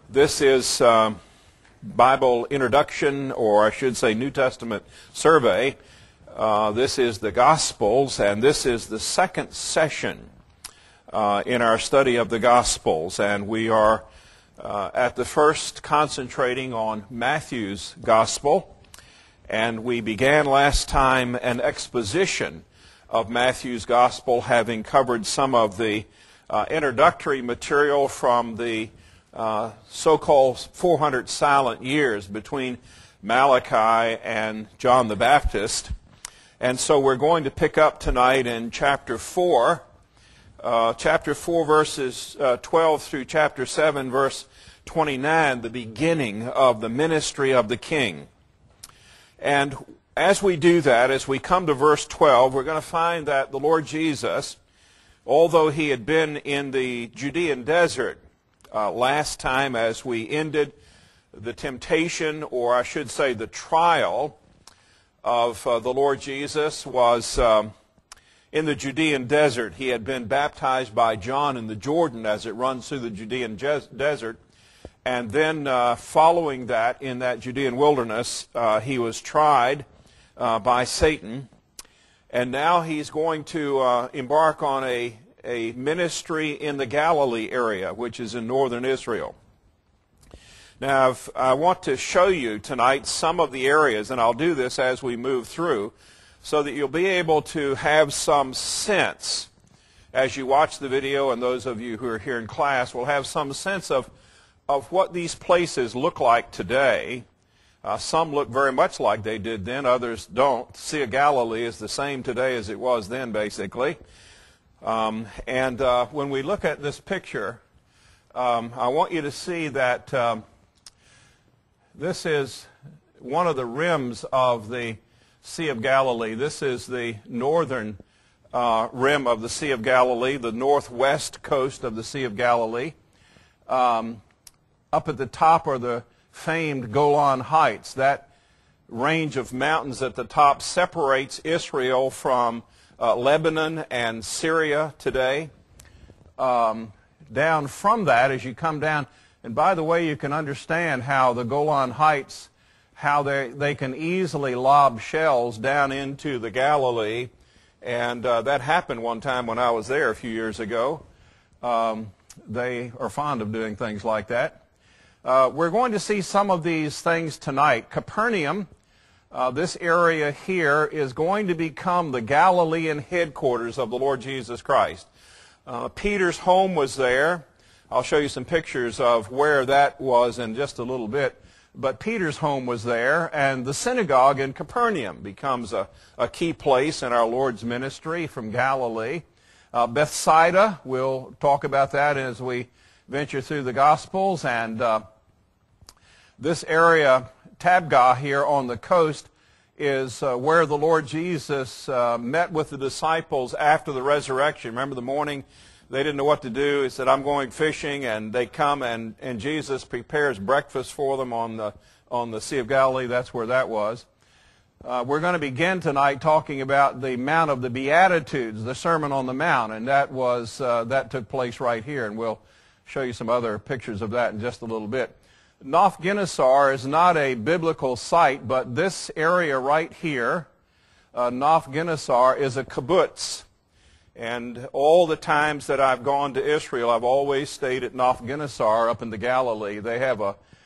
This is Bible introduction, or I should say New Testament survey. This is the Gospels, and this is the second session in our study of the Gospels. And we are at the first concentrating on Matthew's Gospel. And we began last time an exposition of Matthew's Gospel, having covered some of the introductory material from the so-called 400 silent years between Malachi and John the Baptist. And so we're going to pick up tonight in chapter 4 verses 12 through chapter 7, verse 29, the beginning of the ministry of the King. And as we do that, as we come to verse 12, we're going to find that the Lord Jesus, although he had been in the Judean desert last time as we ended the temptation, or I should say the trial of the Lord Jesus, was in the Judean desert. He had been baptized by John in the Jordan as it runs through the Judean desert. And then following that, in that Judean wilderness, he was tried by Satan. And now he's going to embark on a ministry in the Galilee area, which is in northern Israel. Now, I want to show you tonight some of the areas, and I'll do this as we move through, so that you'll be able to have some sense, as you watch the video, and those of you who are here in class will have some sense of what these places look like today. Some look very much like they did then, others don't. The Sea of Galilee is the same today as it was then, basically. When we look at this picture, I want you to see that this is one of the rims of the Sea of Galilee. This is the northern rim of the Sea of Galilee, the northwest coast of the Sea of Galilee. Up at the top are the famed Golan Heights. That range of mountains at the top separates Israel from Lebanon and Syria today. Down from that, as you come down, and by the way, you can understand how the Golan Heights, how they can easily lob shells down into the Galilee, and that happened one time when I was there a few years ago. They are fond of doing things like that. We're going to see some of these things tonight. Capernaum, this area here, is going to become the Galilean headquarters of the Lord Jesus Christ. Peter's home was there. I'll show you some pictures of where that was in just a little bit. But Peter's home was there, and the synagogue in Capernaum becomes a key place in our Lord's ministry from Galilee. Bethsaida, we'll talk about that as we venture through the Gospels. And this area, Tabgha here on the coast, is where the Lord Jesus met with the disciples after the resurrection. Remember the morning they didn't know what to do. He said, I'm going fishing, and they come and Jesus prepares breakfast for them on the Sea of Galilee. That's where that was. We're going to begin tonight talking about the Mount of the Beatitudes, the Sermon on the Mount, and that took place right here, and we'll show you some other pictures of that in just a little bit. Nof Ginosar is not a biblical site, but this area right here, Nof Ginosar, is a kibbutz. And all the times that I've gone to Israel, I've always stayed at Nof Ginosar up in the Galilee. They have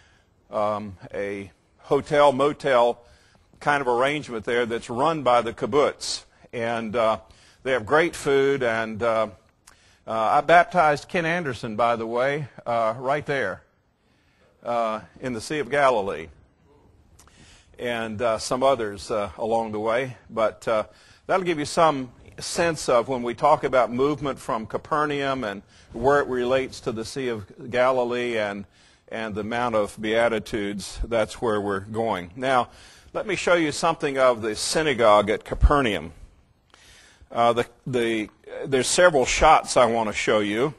a hotel, motel kind of arrangement there that's run by the kibbutz. And they have great food. And I baptized Ken Anderson, by the way, right there in the Sea of Galilee. And some others along the way. But that'll give you some sense of when we talk about movement from Capernaum and where it relates to the Sea of Galilee and the Mount of Beatitudes. That's where we're going. Now, let me show you something of the synagogue at Capernaum. There's several shots I want to show you.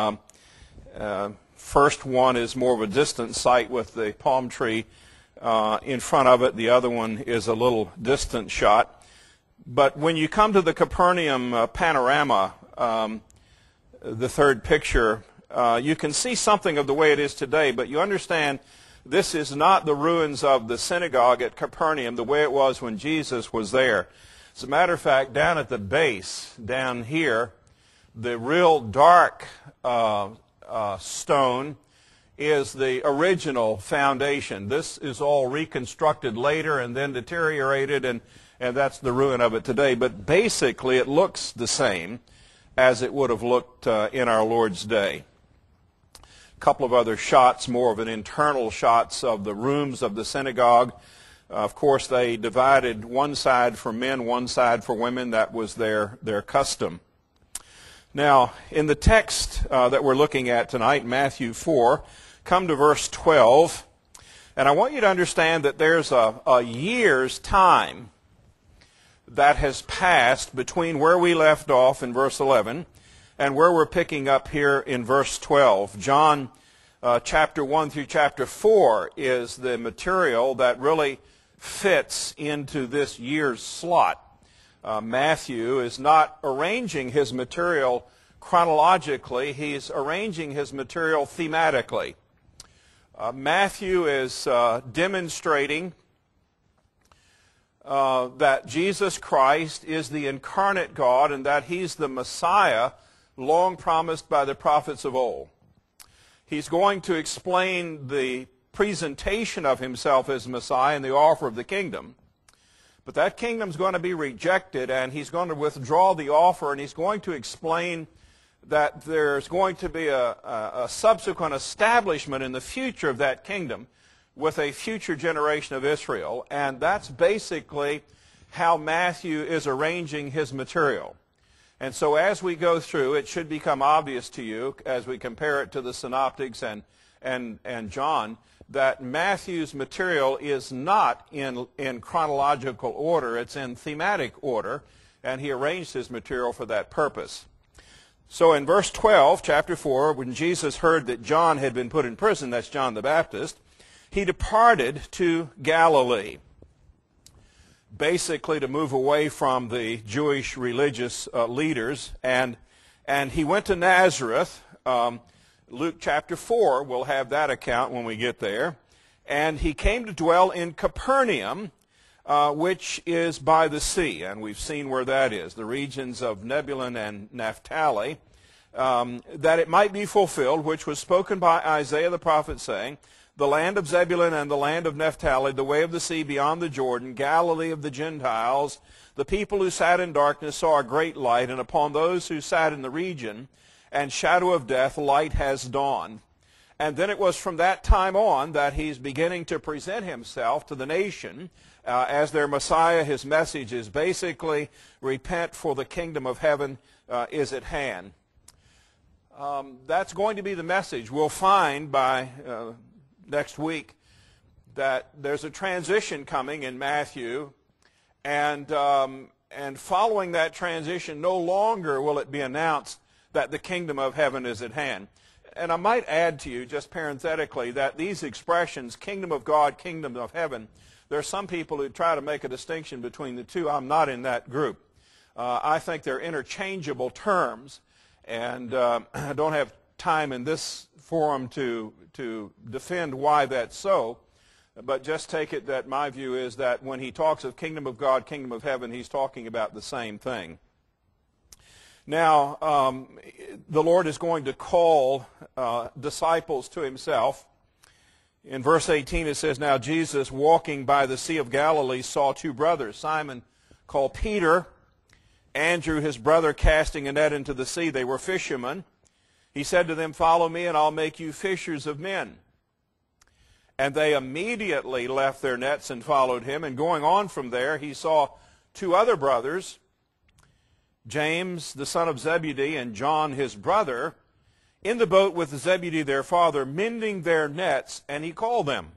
First one is more of a distant sight with the palm tree in front of it. The other one is a little distant shot. But when you come to the Capernaum panorama, the third picture, you can see something of the way it is today, but you understand this is not the ruins of the synagogue at Capernaum the way it was when Jesus was there. As a matter of fact, down at the base, down here, the real dark stone is the original foundation. This is all reconstructed later and then deteriorated, and that's the ruin of it today. But basically, it looks the same as it would have looked in our Lord's day. A couple of other shots, more of an internal shots of the rooms of the synagogue. Of course, they divided one side for men, one side for women. That was their custom. Now, in the text that we're looking at tonight, Matthew 4, come to verse 12. And I want you to understand that there's a year's time that has passed between where we left off in verse 11 and where we're picking up here in verse 12. John chapter 1 through chapter 4 is the material that really fits into this year's slot. Matthew is not arranging his material chronologically, he's arranging his material thematically. Matthew is demonstrating that Jesus Christ is the incarnate God and that he's the Messiah long promised by the prophets of old. He's going to explain the presentation of himself as Messiah and the offer of the kingdom. But that kingdom's going to be rejected, and he's going to withdraw the offer, and he's going to explain that there's going to be a subsequent establishment in the future of that kingdom with a future generation of Israel. And that's basically how Matthew is arranging his material. And so as we go through, it should become obvious to you, as we compare it to the Synoptics and John, that Matthew's material is not in chronological order, it's in thematic order, and he arranged his material for that purpose. So in verse 12, chapter 4, when Jesus heard that John had been put in prison, that's John the Baptist, he departed to Galilee, basically to move away from the Jewish religious leaders, and he went to Nazareth. Luke chapter 4, we'll have that account when we get there. And he came to dwell in Capernaum, which is by the sea, and we've seen where that is, the regions of Nebulun and Naphtali, that it might be fulfilled, which was spoken by Isaiah the prophet, saying, the land of Zebulun and the land of Naphtali, the way of the sea beyond the Jordan, Galilee of the Gentiles, the people who sat in darkness saw a great light, and upon those who sat in the region and shadow of death, light has dawned. And then it was from that time on that he's beginning to present himself to the nation as their Messiah. His message is basically, repent, for the kingdom of heaven is at hand. That's going to be the message. We'll find by next week that there's a transition coming in Matthew, and following that transition, no longer will it be announced that the kingdom of heaven is at hand. And I might add to you, just parenthetically, that these expressions, kingdom of God, kingdom of heaven, there are some people who try to make a distinction between the two. I'm not in that group. I think they're interchangeable terms, and I don't have time in this forum to defend why that's so, but just take it that my view is that when he talks of kingdom of God, kingdom of heaven, he's talking about the same thing. Now, the Lord is going to call disciples to himself. In verse 18 it says, now Jesus, walking by the Sea of Galilee, saw two brothers, Simon called Peter, Andrew his brother, casting a net into the sea. They were fishermen. He said to them, follow me, and I'll make you fishers of men. And they immediately left their nets and followed him. And going on from there, he saw two other brothers, James the son of Zebedee and John his brother, in the boat with Zebedee their father, mending their nets, and he called them.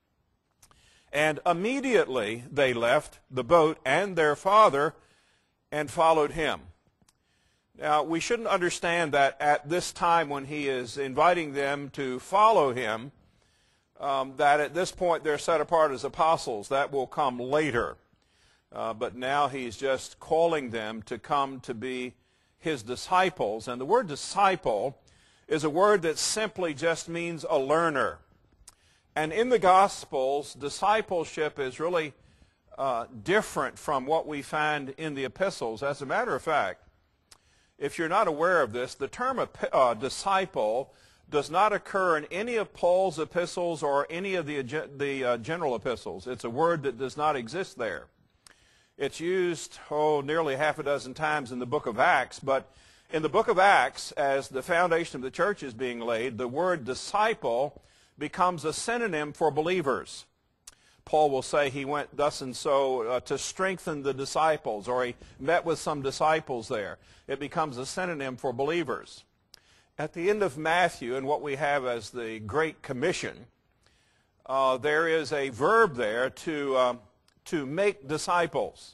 And immediately they left the boat and their father and followed him. Now, we shouldn't understand that at this time when he is inviting them to follow him, that at this point they're set apart as apostles. That will come later. But now he's just calling them to come to be his disciples. And the word disciple is a word that simply just means a learner. And in the Gospels, discipleship is really different from what we find in the epistles. As a matter of fact, if you're not aware of this, the term disciple does not occur in any of Paul's epistles or any of the general epistles. It's a word that does not exist there. It's used, nearly half a dozen times in the book of Acts, but in the book of Acts, as the foundation of the church is being laid, the word disciple becomes a synonym for believers. Paul will say he went thus and so to strengthen the disciples, or he met with some disciples there. It becomes a synonym for believers. At the end of Matthew, and what we have as the Great Commission, there is a verb there to make disciples.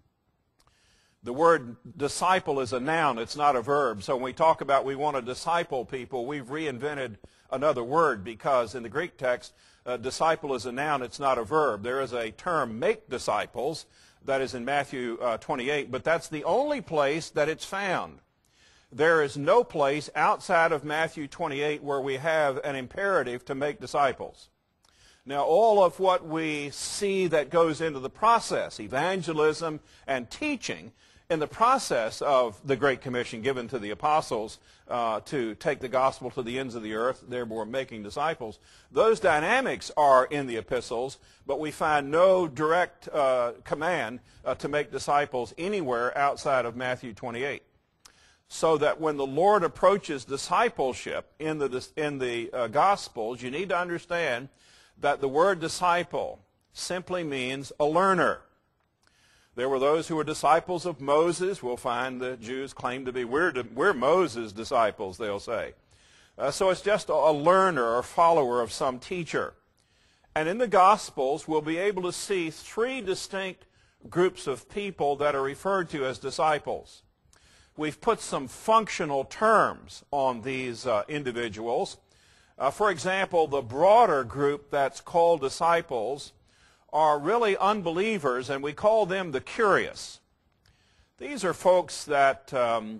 The word disciple is a noun, it's not a verb. So when we talk about we want to disciple people, we've reinvented another word, because in the Greek text, disciple is a noun, it's not a verb. There is a term, make disciples, that is in Matthew 28, but that's the only place that it's found. There is no place outside of Matthew 28 where we have an imperative to make disciples. Now, all of what we see that goes into the process, evangelism and teaching, in the process of the Great Commission given to the apostles to take the gospel to the ends of the earth, therefore making disciples, those dynamics are in the epistles, but we find no direct command to make disciples anywhere outside of Matthew 28. So that when the Lord approaches discipleship in the Gospels, you need to understand that the word disciple simply means a learner. There were those who were disciples of Moses. We'll find the Jews claim to be, we're Moses' disciples, they'll say. So it's just a learner or follower of some teacher. And in the Gospels, we'll be able to see three distinct groups of people that are referred to as disciples. We've put some functional terms on these individuals. For example, the broader group that's called disciples are really unbelievers, and we call them the curious. These are folks that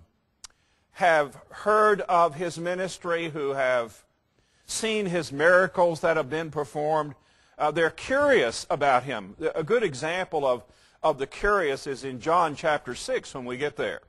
have heard of his ministry, who have seen his miracles that have been performed. They're curious about him. A good example of the curious is in John chapter 6 when we get there.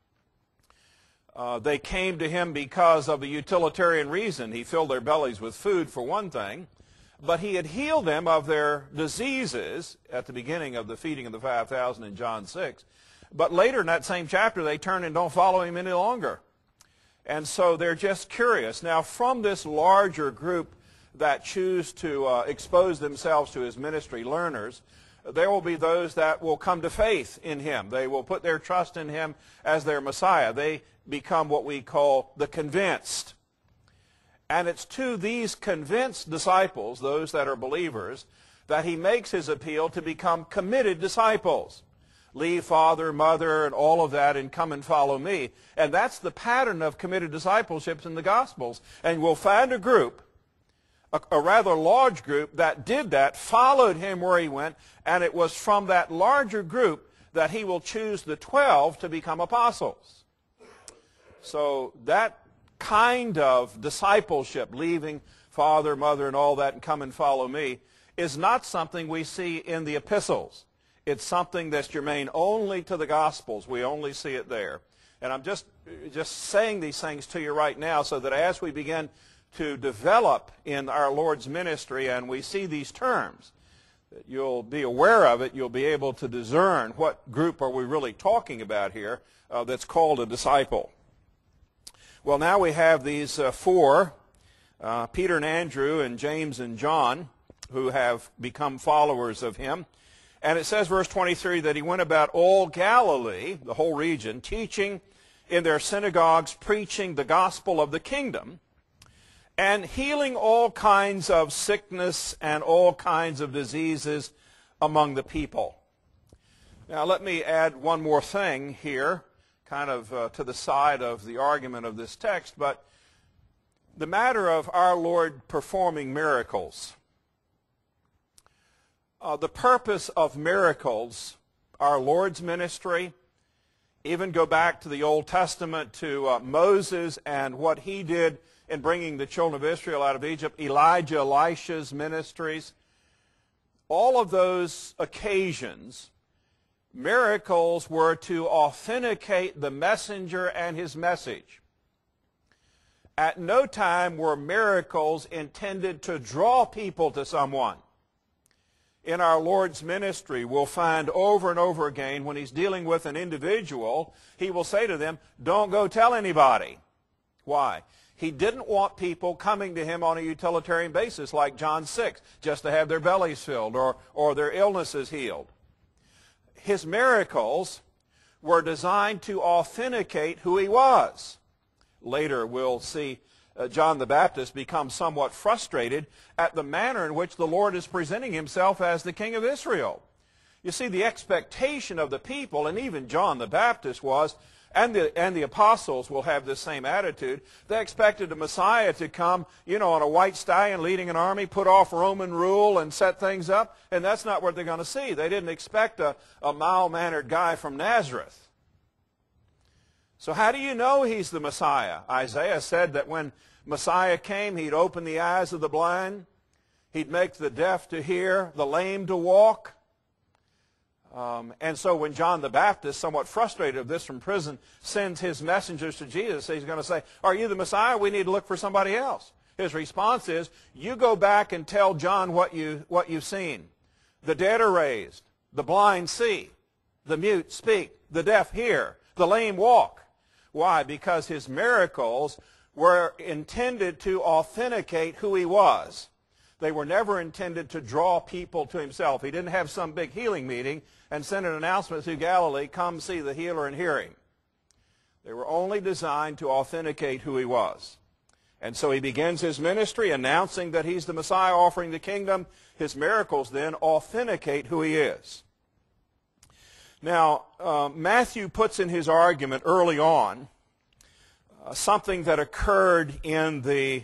They came to him because of a utilitarian reason. He filled their bellies with food, for one thing, but he had healed them of their diseases at the beginning of the feeding of the 5,000 in John 6. But later in that same chapter, they turn and don't follow him any longer. And so they're just curious. Now, from this larger group that choose to expose themselves to his ministry, learners, there will be those that will come to faith in him. They will put their trust in him as their Messiah. They become what we call the convinced. And it's to these convinced disciples, those that are believers, that he makes his appeal to become committed disciples. Leave father, mother, and all of that and come and follow me. And that's the pattern of committed discipleship in the Gospels. And we'll find a group, a rather large group, that did that, followed him where he went, and it was from that larger group that he will choose the 12 to become apostles. So that kind of discipleship, leaving father, mother, and all that and come and follow me, is not something we see in the epistles. It's something that's germane only to the Gospels. We only see it there. And I'm just saying these things to you right now so that as we begin to develop in our Lord's ministry and we see these terms, you'll be aware of it. You'll be able to discern what group are we really talking about here that's called a disciple. Well, now we have these four, Peter and Andrew and James and John, who have become followers of him. And it says, verse 23, that he went about all Galilee, the whole region, teaching in their synagogues, preaching the gospel of the kingdom, and healing all kinds of sickness and all kinds of diseases among the people. Now, let me add one more thing here, kind of to the side of the argument of this text, but the matter of our Lord performing miracles. The purpose of miracles, our Lord's ministry, Even go back to the Old Testament to Moses and what he did in bringing the children of Israel out of Egypt, Elijah, Elisha's ministries. All of those occasions, miracles were to authenticate the messenger and his message. At no time were miracles intended to draw people to someone. In our Lord's ministry, we'll find over and over again when he's dealing with an individual, he will say to them, don't go tell anybody. Why? He didn't want people coming to him on a utilitarian basis like John 6, just to have their bellies filled or their illnesses healed. His miracles were designed to authenticate who he was. Later we'll see John the Baptist becomes somewhat frustrated at the manner in which the Lord is presenting himself as the King of Israel. You see, the expectation of the people, and even John the Baptist was, and the apostles will have this same attitude, they expected the Messiah to come, on a white stallion leading an army, put off Roman rule and set things up, and that's not what they're going to see. They didn't expect a mild-mannered guy from Nazareth. So how do you know he's the Messiah? Isaiah said that when Messiah came, he'd open the eyes of the blind, he'd make the deaf to hear, the lame to walk. And so when John the Baptist, somewhat frustrated of this from prison, sends his messengers to Jesus, he's going to say, are you the Messiah? We need to look for somebody else. His response is, you go back and tell John what you've seen. The dead are raised, the blind see, the mute speak, the deaf hear, the lame walk. Why? Because his miracles were intended to authenticate who he was. They were never intended to draw people to himself. He didn't have some big healing meeting and send an announcement through Galilee, come see the healer and hear him. They were only designed to authenticate who he was. And so he begins his ministry announcing that he's the Messiah, offering the kingdom. His miracles then authenticate who he is. Now, Matthew puts in his argument early on something that occurred in the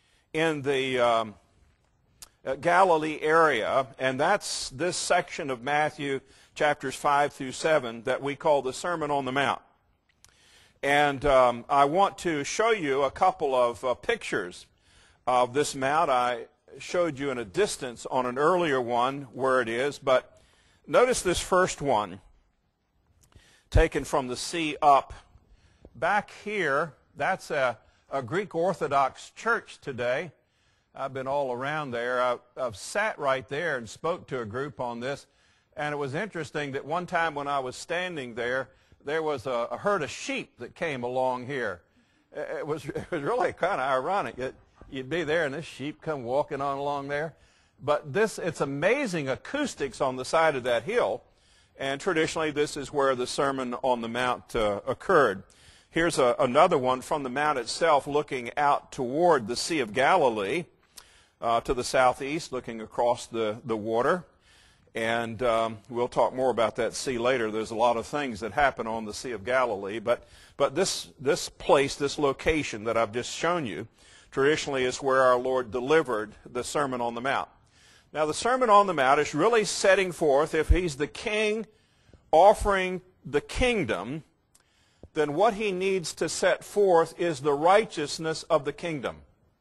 Galilee area, and that's this section of Matthew chapters 5 through 7 that we call the Sermon on the Mount. And I want to show you a couple of pictures of this mount. I showed you in a distance on an earlier one where it is, but notice this first one taken from the sea up. Back here, that's a Greek Orthodox church today. I've been all around there. I've sat right there and spoke to a group on this, and it was interesting that one time when I was standing there, there was a herd of sheep that came along here. It was really kind of ironic. You'd be there and this sheep come walking on along there. But it's amazing acoustics on the side of that hill, and traditionally this is where the Sermon on the Mount occurred. Here's another one from the mount itself looking out toward the Sea of Galilee. To the southeast, looking across the water. And we'll talk more about that sea later. There's a lot of things that happen on the Sea of Galilee. But this place, this location that I've just shown you, traditionally is where our Lord delivered the Sermon on the Mount. Now, the Sermon on the Mount is really setting forth, if he's the king offering the kingdom, then what he needs to set forth is the righteousness of the kingdom.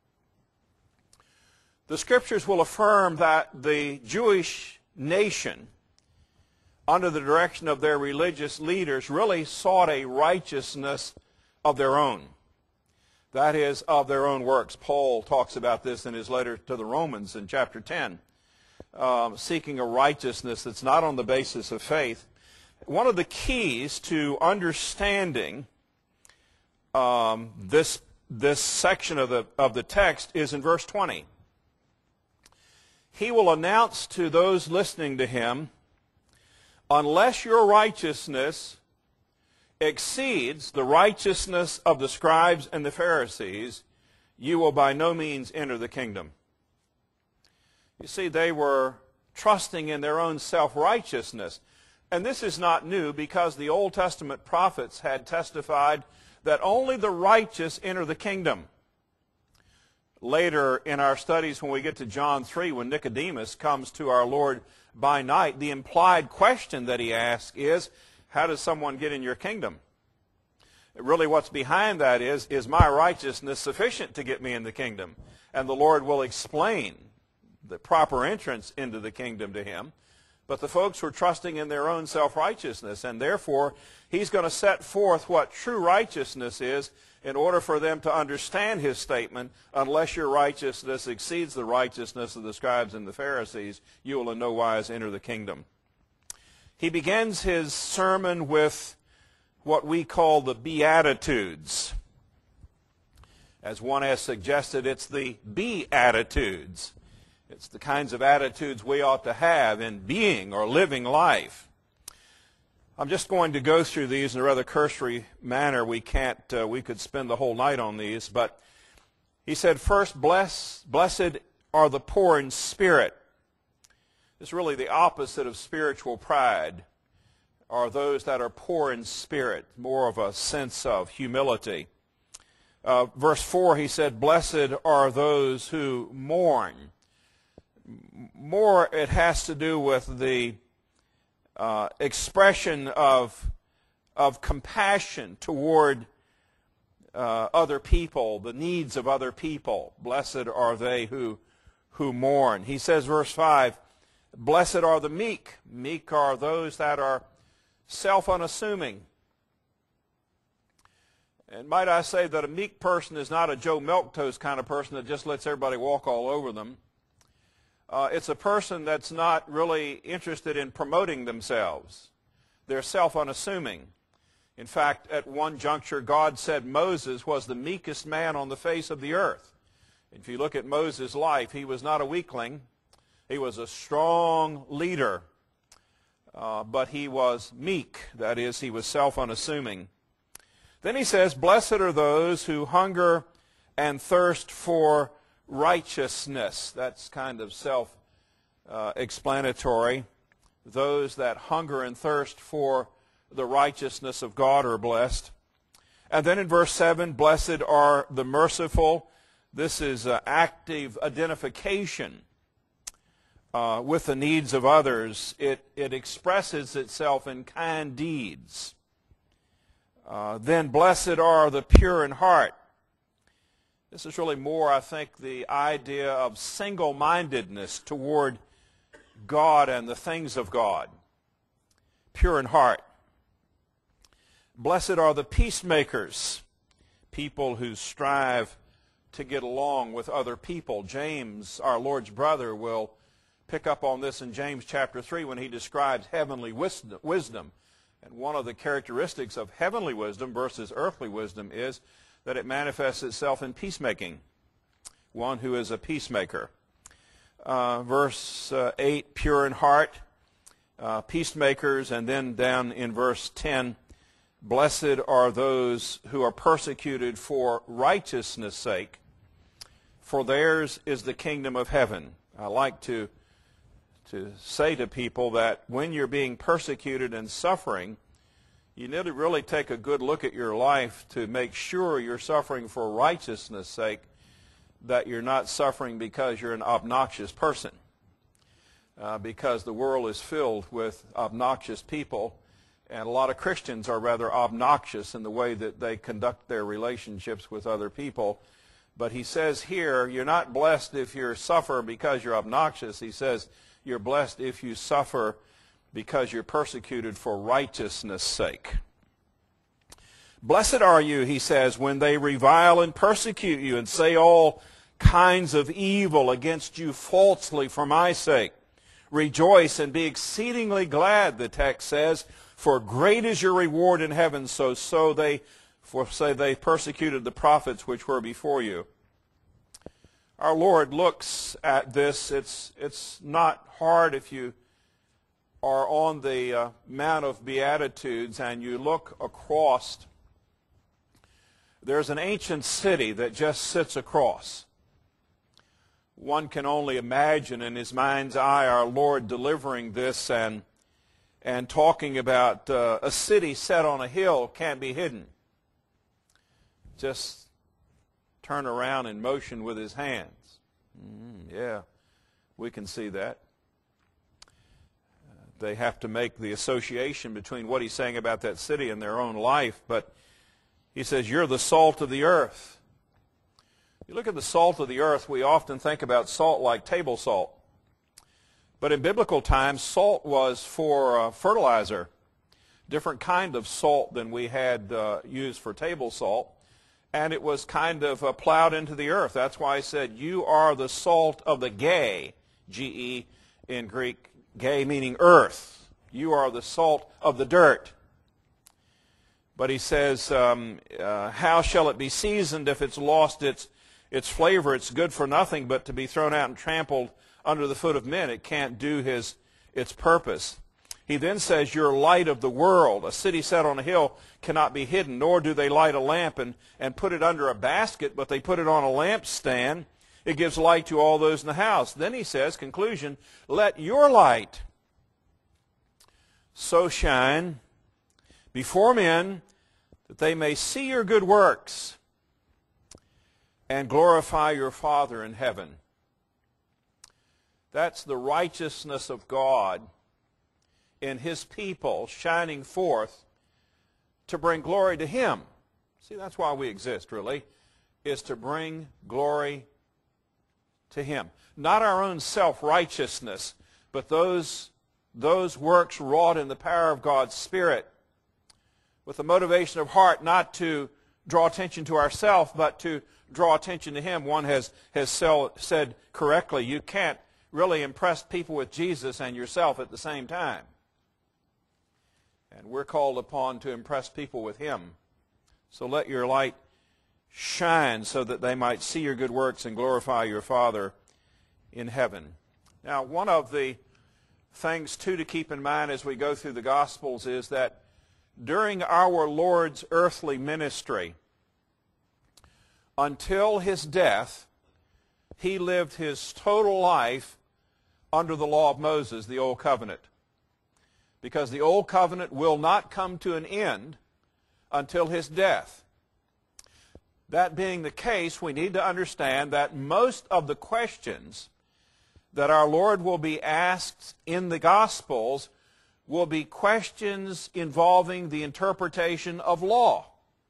The Scriptures will affirm that the Jewish nation, under the direction of their religious leaders, really sought a righteousness of their own. That is, of their own works. Paul talks about this in his letter to the Romans in chapter 10, seeking a righteousness that's not on the basis of faith. One of the keys to understanding this section of the text is in verse 20. He will announce to those listening to him, unless your righteousness exceeds the righteousness of the scribes and the Pharisees, you will by no means enter the kingdom. You see, they were trusting in their own self-righteousness. And this is not new, because the Old Testament prophets had testified that only the righteous enter the kingdom. Later in our studies, when we get to John 3, when Nicodemus comes to our Lord by night, the implied question that he asks is, how does someone get in your kingdom? Really what's behind that is my righteousness sufficient to get me in the kingdom? And the Lord will explain the proper entrance into the kingdom to him. But the folks were trusting in their own self-righteousness, and therefore he's going to set forth what true righteousness is in order for them to understand his statement, unless your righteousness exceeds the righteousness of the scribes and the Pharisees, you will in no wise enter the kingdom. He begins his sermon with what we call the Beatitudes. As one has suggested, it's the Beatitudes. It's the kinds of attitudes we ought to have in being or living life. I'm just going to go through these in a rather cursory manner. We could spend the whole night on these, but he said, first, blessed are the poor in spirit. It's really the opposite of spiritual pride, are those that are poor in spirit, more of a sense of humility. Verse 4, he said, blessed are those who mourn. More, it has to do with the expression of compassion toward other people, the needs of other people. Blessed are they who mourn. He says, verse 5, blessed are the meek. Meek are those that are self-unassuming. And might I say that a meek person is not a Joe Milquetoast kind of person that just lets everybody walk all over them. It's a person that's not really interested in promoting themselves. They're self-unassuming. In fact, at one juncture, God said Moses was the meekest man on the face of the earth. If you look at Moses' life, he was not a weakling. He was a strong leader, but he was meek. That is, he was self-unassuming. Then he says, blessed are those who hunger and thirst for righteousness. That's kind of self-explanatory. Those that hunger and thirst for the righteousness of God are blessed. And then in verse 7, blessed are the merciful. This is active identification with the needs of others. It expresses itself in kind deeds. Then blessed are the pure in heart. This is really more, I think, the idea of single-mindedness toward God and the things of God. Pure in heart. Blessed are the peacemakers, people who strive to get along with other people. James, our Lord's brother, will pick up on this in James chapter 3 when he describes heavenly wisdom. And one of the characteristics of heavenly wisdom versus earthly wisdom is that it manifests itself in peacemaking. One who is a peacemaker. Verse 8, pure in heart, peacemakers, and then down in verse 10, blessed are those who are persecuted for righteousness' sake, for theirs is the kingdom of heaven. I like to say to people that when you're being persecuted and suffering, you need to really take a good look at your life to make sure you're suffering for righteousness' sake, that you're not suffering because you're an obnoxious person. Because the world is filled with obnoxious people, and a lot of Christians are rather obnoxious in the way that they conduct their relationships with other people. But he says here, you're not blessed if you suffer because you're obnoxious. He says you're blessed if you suffer because you're persecuted for righteousness' sake. Blessed are you, he says, when they revile and persecute you and say all kinds of evil against you falsely for my sake. Rejoice and be exceedingly glad, the text says, for great is your reward in heaven. So they persecuted the prophets which were before you. Our Lord looks at this. It's not hard if you are on the Mount of Beatitudes and you look across. There's an ancient city that just sits across. One can only imagine in his mind's eye our Lord delivering this and talking about a city set on a hill can't be hidden. Just turn around and motion with his hands. Yeah, we can see that. they have to make the association between what he's saying about that city and their own life. But he says, you're the salt of the earth. You look at the salt of the earth, we often think about salt like table salt. But in biblical times, salt was for fertilizer, different kind of salt than we had used for table salt. And it was kind of plowed into the earth. That's why I said, you are the salt of the Ge, G-E in Greek, Ge meaning earth. You are the salt of the dirt. But he says, how shall it be seasoned if it's lost its flavor? It's good for nothing but to be thrown out and trampled under the foot of men. It can't do its purpose. He then says, you're light of the world. A city set on a hill cannot be hidden, nor do they light a lamp and put it under a basket, but they put it on a lampstand. It gives light to all those in the house. Then he says, conclusion, let your light so shine before men that they may see your good works and glorify your Father in heaven. That's the righteousness of God in his people shining forth to bring glory to him. See, that's why we exist, really, is to bring glory to him. Not our own self-righteousness, but those works wrought in the power of God's Spirit with the motivation of heart not to draw attention to ourselves, but to draw attention to him. One has said correctly, you can't really impress people with Jesus and yourself at the same time. And we're called upon to impress people with him. So let your light shine so that they might see your good works and glorify your Father in heaven. Now, one of the things, too, to keep in mind as we go through the Gospels is that during our Lord's earthly ministry, until his death, he lived his total life under the law of Moses, the Old Covenant. Because the Old Covenant will not come to an end until his death. That being the case, we need to understand that most of the questions that our Lord will be asked in the Gospels will be questions involving the interpretation of law.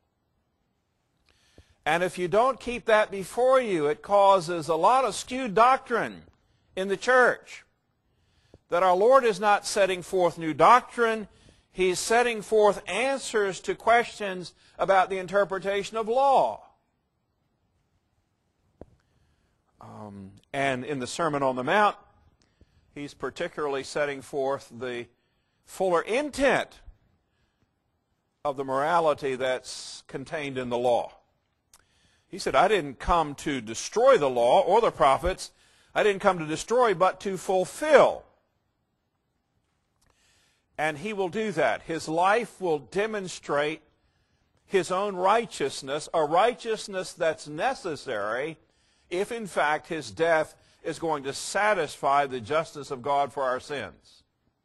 And if you don't keep that before you, it causes a lot of skewed doctrine in the church. That our Lord is not setting forth new doctrine, he's setting forth answers to questions about the interpretation of law. And in the Sermon on the Mount, he's particularly setting forth the fuller intent of the morality that's contained in the law. He said, I didn't come to destroy the law or the prophets. I didn't come to destroy, but to fulfill. And he will do that. His life will demonstrate his own righteousness, a righteousness that's necessary if, in fact, his death is going to satisfy the justice of God for our sins.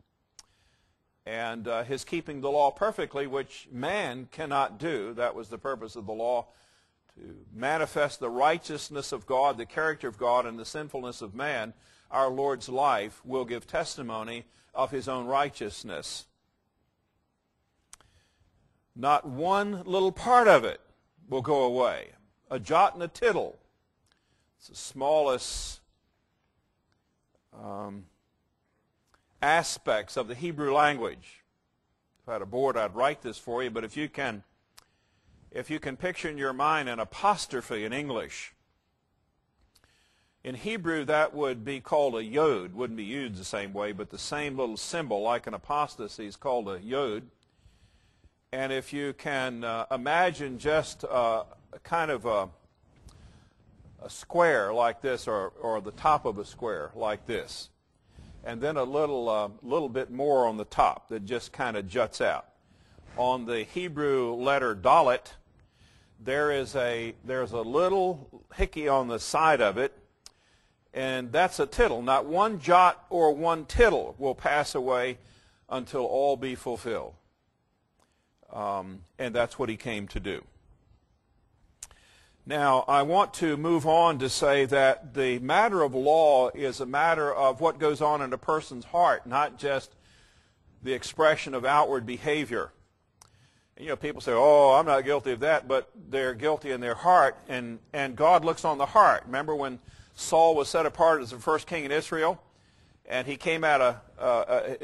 And his keeping the law perfectly, which man cannot do. That was the purpose of the law, to manifest the righteousness of God, the character of God, and the sinfulness of man. Our Lord's life will give testimony of his own righteousness. Not one little part of it will go away. A jot and a tittle. It's the smallest aspects of the Hebrew language. If I had a board, I'd write this for you, but if you can picture in your mind an apostrophe in English, in Hebrew, that would be called a yod. Wouldn't be used the same way, but the same little symbol, like an apostrophe, is called a yod. And if you can imagine just kind of a square like this, or the top of a square like this, and then a little bit more on the top that just kind of juts out. On the Hebrew letter dalet, there's a little hickey on the side of it, and that's a tittle. Not one jot or one tittle will pass away until all be fulfilled. And that's what he came to do. Now, I want to move on to say that the matter of law is a matter of what goes on in a person's heart, not just the expression of outward behavior. And, people say, oh, I'm not guilty of that, but they're guilty in their heart, and God looks on the heart. Remember when Saul was set apart as the first king in Israel, and he came out of,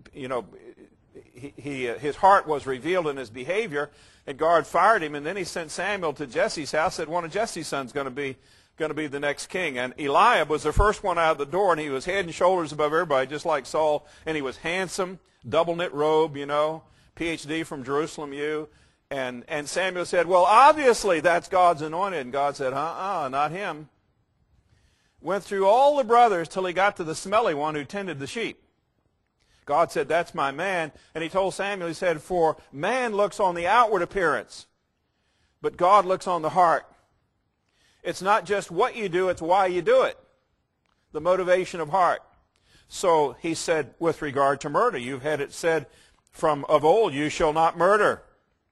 his heart was revealed in his behavior, and God fired him, and then he sent Samuel to Jesse's house, said one of Jesse's sons going to be the next king. And Eliab was the first one out of the door, and he was head and shoulders above everybody, just like Saul, and he was handsome, double-knit robe, PhD from Jerusalem U. And Samuel said, well, obviously that's God's anointed. And God said, not him. Went through all the brothers till he got to the smelly one who tended the sheep. God said, that's my man. And he told Samuel, he said, for man looks on the outward appearance, but God looks on the heart. It's not just what you do, it's why you do it. The motivation of heart. So he said, with regard to murder, you've had it said from of old, you shall not murder.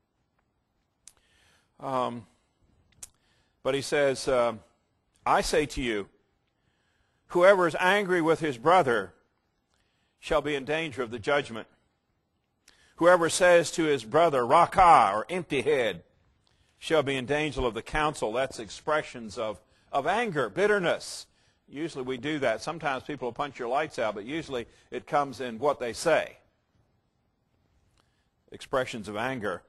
But he says, I say to you, whoever is angry with his brother shall be in danger of the judgment. Whoever says to his brother, Rakah, or empty head, shall be in danger of the council. That's expressions of anger, bitterness. Usually we do that. Sometimes people will punch your lights out, but usually it comes in what they say. Expressions of anger.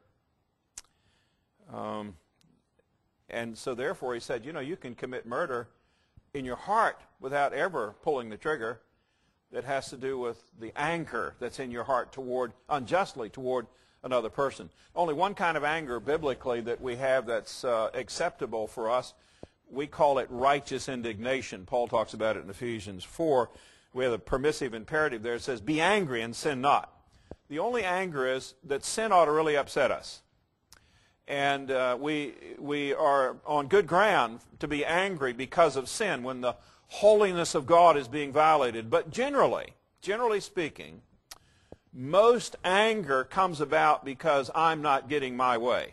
And so therefore he said, you can commit murder in your heart without ever pulling the trigger. That has to do with the anger that's in your heart unjustly toward another person. Only one kind of anger biblically that we have that's acceptable for us. We call it righteous indignation. Paul talks about it in Ephesians 4. We have a permissive imperative there. It says, be angry and sin not. The only anger is that sin ought to really upset us. And we are on good ground to be angry because of sin when the holiness of God is being violated. But generally speaking, most anger comes about because I'm not getting my way.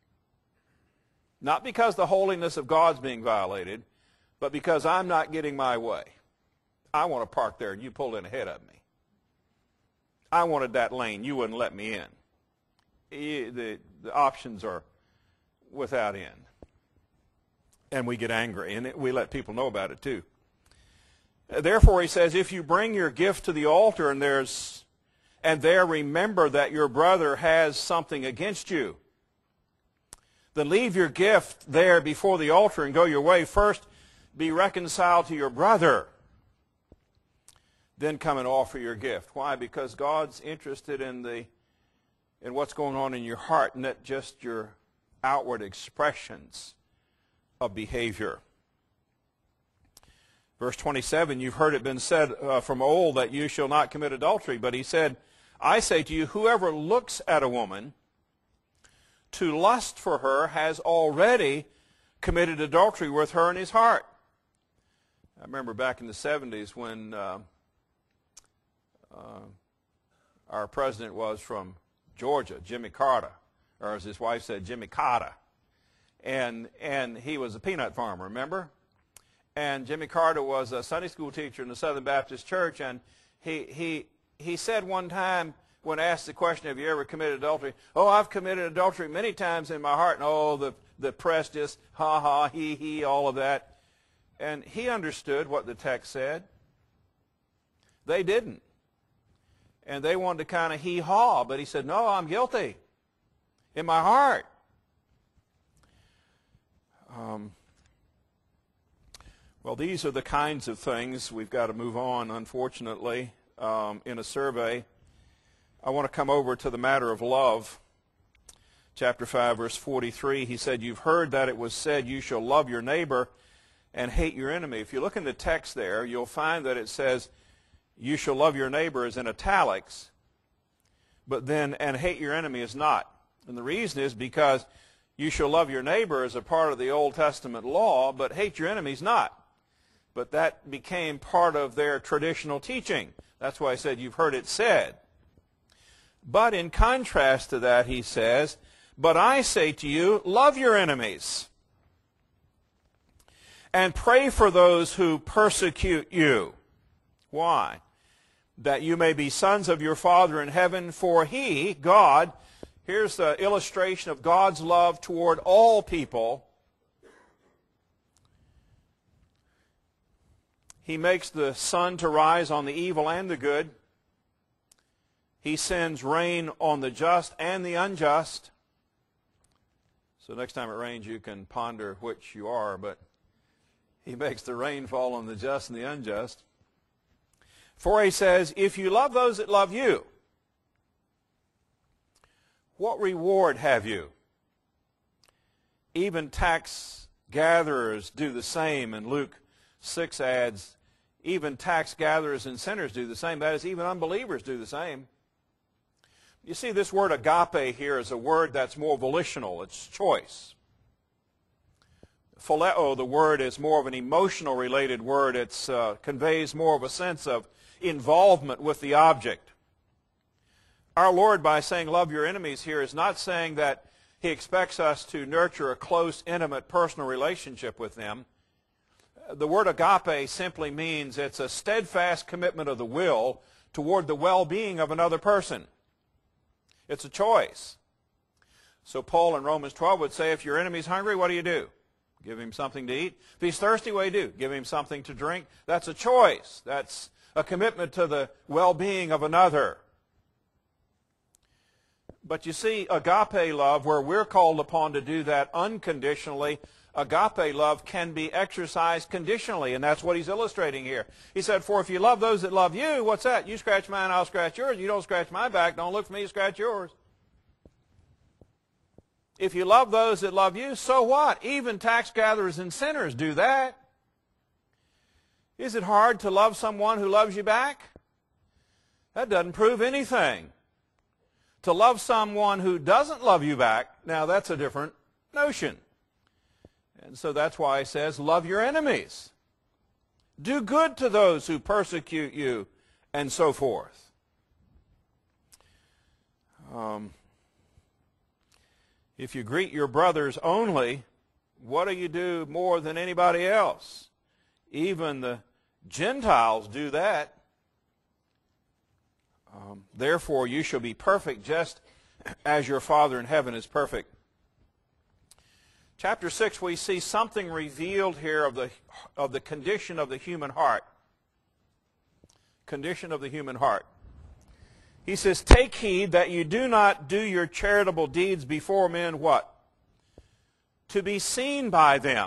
Not because the holiness of God's being violated, but because I'm not getting my way. I want to park there and you pulled in ahead of me. I wanted that lane. You wouldn't let me in. The options are without end. And we get angry, and we let people know about it too. Therefore, he says, if you bring your gift to the altar and there remember that your brother has something against you, then leave your gift there before the altar and go your way. First, be reconciled to your brother. Then come and offer your gift. Why? Because God's interested in what's going on in your heart, not just your outward expressions of behavior. Verse 27, you've heard it been said from old that you shall not commit adultery. But he said, I say to you, whoever looks at a woman to lust for her has already committed adultery with her in his heart. I remember back in the 70s when our president was from Georgia, Jimmy Carter, or as his wife said, Jimmy Carter. And he was a peanut farmer, remember? And Jimmy Carter was a Sunday school teacher in the Southern Baptist Church, and he said one time when asked the question, have you ever committed adultery? Oh, I've committed adultery many times in my heart. And oh, the press just ha, he, all of that. And he understood what the text said. They didn't. And they wanted to kind of hee-haw, but he said, no, I'm guilty in my heart. Well, these are the kinds of things. We've got to move on, unfortunately, in a survey. I want to come over to the matter of love. Chapter 5, verse 43, he said, you've heard that it was said, you shall love your neighbor and hate your enemy. If you look in the text there, you'll find that it says, you shall love your neighbor is in italics, but then, and hate your enemy is not. And the reason is because you shall love your neighbor as a part of the Old Testament law, but hate your enemy is not. But that became part of their traditional teaching. That's why I said you've heard it said. But in contrast to that, he says, but I say to you, love your enemies and pray for those who persecute you. Why? that you may be sons of your Father in heaven, for He, God, here's the illustration of God's love toward all people. He makes the sun to rise on the evil and the good. He sends rain on the just and the unjust. So next time it rains, you can ponder which you are, but He makes the rain fall on the just and the unjust. For He says, if you love those that love you, what reward have you? Even tax gatherers do the same, and Luke 6 adds, even tax gatherers and sinners do the same. That is, even unbelievers do the same. You see, this word agape here is a word that's more volitional. It's choice. Phileo, the word, is more of an emotional related word. It conveys more of a sense of involvement with the object. Our Lord, by saying love your enemies here, is not saying that He expects us to nurture a close, intimate, personal relationship with them. The word agape simply means it's a steadfast commitment of the will toward the well-being of another person. It's a choice. So Paul in Romans 12 would say, if your enemy's hungry, what do? Give him something to eat. If he's thirsty, what do? Give him something to drink. That's a choice. That's a commitment to the well-being of another. But you see, agape love, where we're called upon to do that unconditionally, agape love can be exercised conditionally, and that's what he's illustrating here. He said, for if you love those that love you, what's that? You scratch mine, I'll scratch yours. You don't scratch my back, don't look for me to scratch yours. If you love those that love you, so what? Even tax gatherers and sinners do that. Is it hard to love someone who loves you back? That doesn't prove anything. To love someone who doesn't love you back, now that's a different notion. And so that's why He says, love your enemies. Do good to those who persecute you, and so forth. If you greet your brothers only, what do you do more than anybody else? Even the Gentiles do that. Therefore, you shall be perfect just as your Father in heaven is perfect. Chapter 6, we see something revealed here of the condition of the human heart. Condition of the human heart. He says, take heed that you do not do your charitable deeds before men, what? To be seen by them.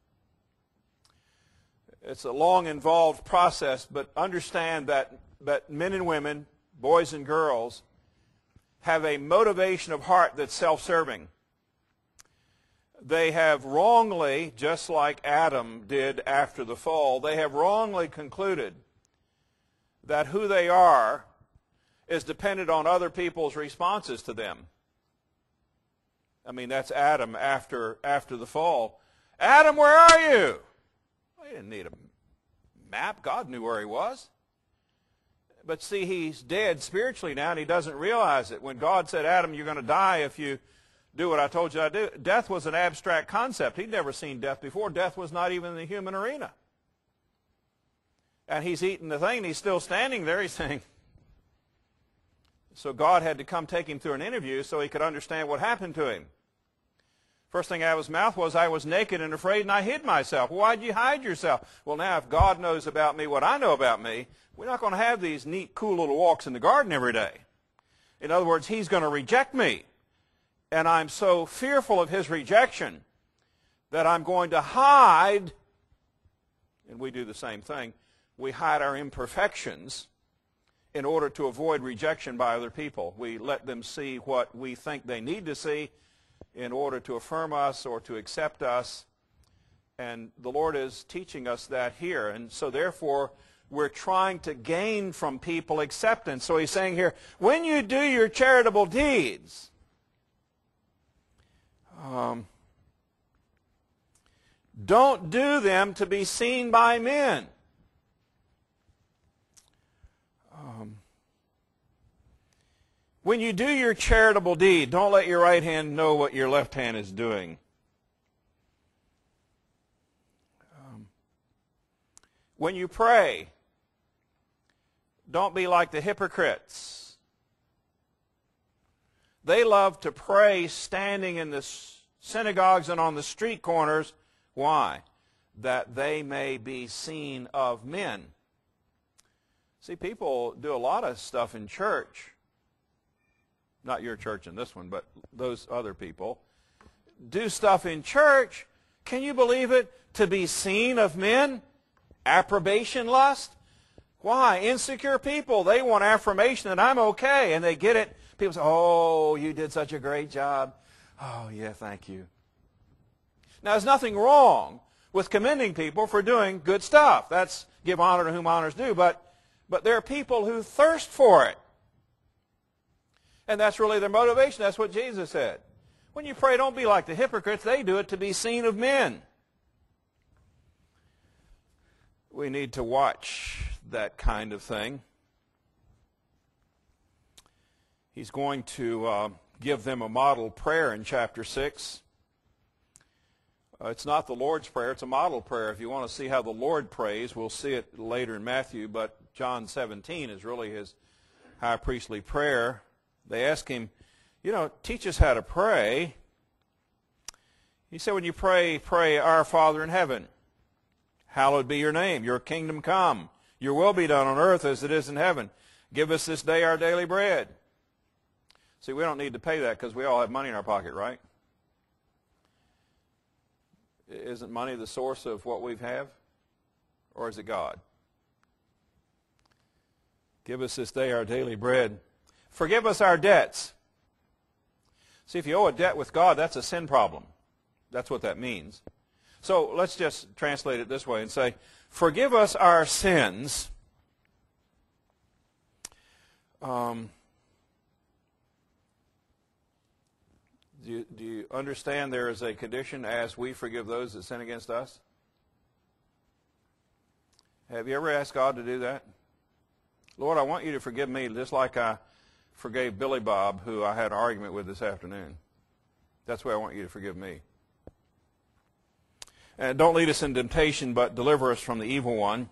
It's a long, involved process, but understand that men and women, boys and girls, have a motivation of heart that's self-serving. They have wrongly, just like Adam did after the fall, they have wrongly concluded that who they are is dependent on other people's responses to them. I mean, that's Adam after the fall. Adam, where are you? Well, he didn't need a map. God knew where he was. But see, he's dead spiritually now, and he doesn't realize it. When God said, Adam, you're going to die if you do what I told you to do, death was an abstract concept. He'd never seen death before. Death was not even in the human arena. And he's eating the thing, and he's still standing there. He's saying, so God had to come take him through an interview so he could understand what happened to him. First thing out of his mouth was, I was naked and afraid, and I hid myself. Why'd you hide yourself? Well, now, if God knows about me what I know about me, we're not going to have these neat, cool little walks in the garden every day. In other words, He's going to reject me. And I'm so fearful of His rejection that I'm going to hide, and we do the same thing, we hide our imperfections in order to avoid rejection by other people. We let them see what we think they need to see in order to affirm us or to accept us. And the Lord is teaching us that here. And so therefore, we're trying to gain from people acceptance. So He's saying here, when you do your charitable deeds, don't do them to be seen by men. When you do your charitable deed, don't let your right hand know what your left hand is doing. When you pray, Don't be like the hypocrites. They love to pray standing in the synagogues and on the street corners. Why? That they may be seen of men. See, people do a lot of stuff in church. Not your church in this one, but those other people. Do stuff in church, can you believe it, to be seen of men? Approbation lust? Why? Insecure people, they want affirmation that I'm okay, and they get it. People say, oh, you did such a great job. Oh, yeah, thank you. Now, there's nothing wrong with commending people for doing good stuff. That's give honor to whom honor is due, but there are people who thirst for it. And that's really their motivation. That's what Jesus said. When you pray, don't be like the hypocrites. They do it to be seen of men. We need to watch that kind of thing. He's going to give them a model prayer in chapter 6. It's not the Lord's Prayer, it's a model prayer. If you want to see how the Lord prays, we'll see it later in Matthew, but John 17 is really his high priestly prayer. They ask him, teach us how to pray. He said, when you pray, pray, Our Father in heaven. Hallowed be your name. Your kingdom come. Your will be done on earth as it is in heaven. Give us this day our daily bread. See, we don't need to pay that because we all have money in our pocket, right? Isn't money the source of what we have? Or is it God? Give us this day our daily bread. Forgive us our debts. See, if you owe a debt with God, that's a sin problem. That's what that means. So let's just translate it this way and say, forgive us our sins. Do you understand there is a condition as we forgive those that sin against us? Have you ever asked God to do that? Lord, I want you to forgive me just like I forgave Billy Bob, who I had an argument with this afternoon. That's the way I want you to forgive me. And don't lead us in temptation, but deliver us from the evil one.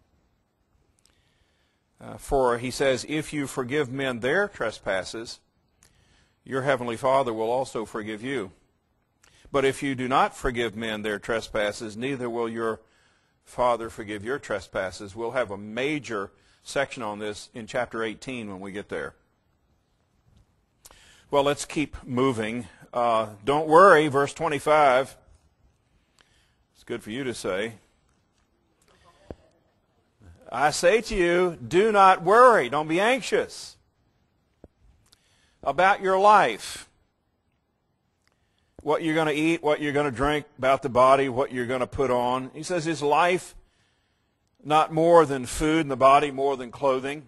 For he says, if you forgive men their trespasses, your heavenly Father will also forgive you. But if you do not forgive men their trespasses, neither will your Father forgive your trespasses. We'll have a major section on this in chapter 18 when we get there. Well, let's keep moving. Don't worry, verse 25. It's good for you to say. I say to you, do not worry. Don't be anxious about your life. What you're going to eat, what you're going to drink, about the body, what you're going to put on. He says, is life not more than food and the body more than clothing?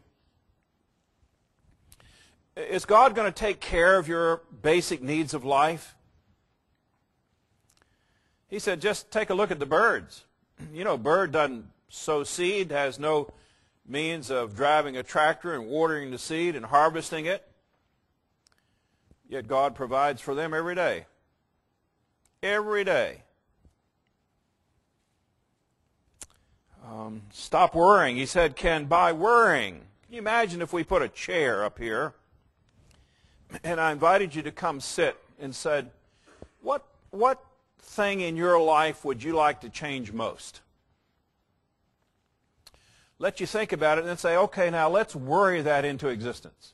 Is God going to take care of your basic needs of life? He said, just take a look at the birds. A bird doesn't sow seed, has no means of driving a tractor and watering the seed and harvesting it. Yet God provides for them every day. Every day. Stop worrying. He said, by worrying. Can you imagine if we put a chair up here and I invited you to come sit and said, what thing in your life would you like to change most? Let you think about it and then say, okay, now let's worry that into existence.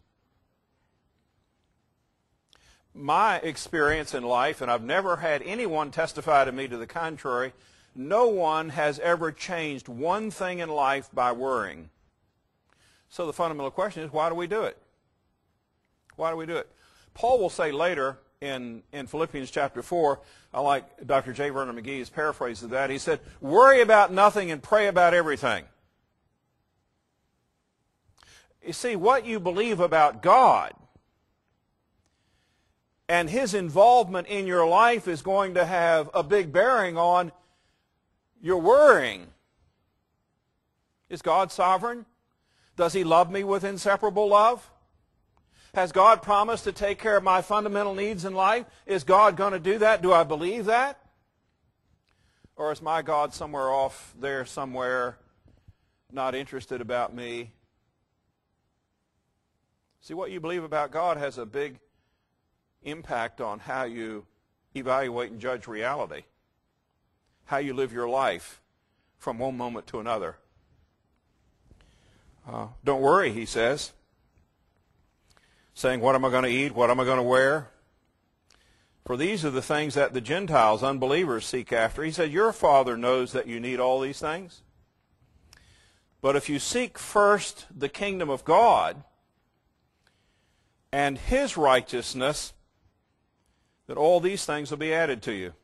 My experience in life, and I've never had anyone testify to me to the contrary, no one has ever changed one thing in life by worrying. So the fundamental question is, why do we do it? Why do we do it? Paul will say later in Philippians chapter 4, I like Dr. J. Vernon McGee's paraphrase of that. He said, worry about nothing and pray about everything. You see, what you believe about God and His involvement in your life is going to have a big bearing on your worrying. Is God sovereign? Does He love me with inseparable love? Has God promised to take care of my fundamental needs in life? Is God going to do that? Do I believe that? Or is my God somewhere off there somewhere, not interested about me, See, what you believe about God has a big impact on how you evaluate and judge reality, how you live your life from one moment to another. Don't worry, he says, saying, what am I going to eat? What am I going to wear? For these are the things that the Gentiles, unbelievers, seek after. He said, your Father knows that you need all these things. But if you seek first the kingdom of God and his righteousness, that all these things will be added to you.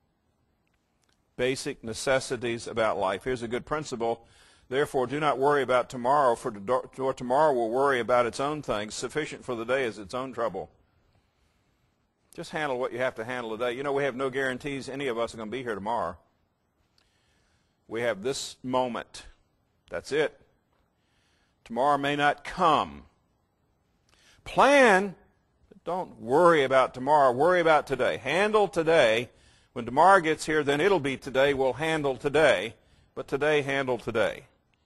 Basic necessities about life. Here's a good principle. Therefore, do not worry about tomorrow, for tomorrow will worry about its own things. Sufficient for the day is its own trouble. Just handle what you have to handle today. You know, we have no guarantees any of us are going to be here tomorrow. We have this moment. That's it. Tomorrow may not come. Plan, but don't worry about tomorrow. Worry about today. Handle today. When tomorrow gets here, then it'll be today. We'll handle today. But today, handle today.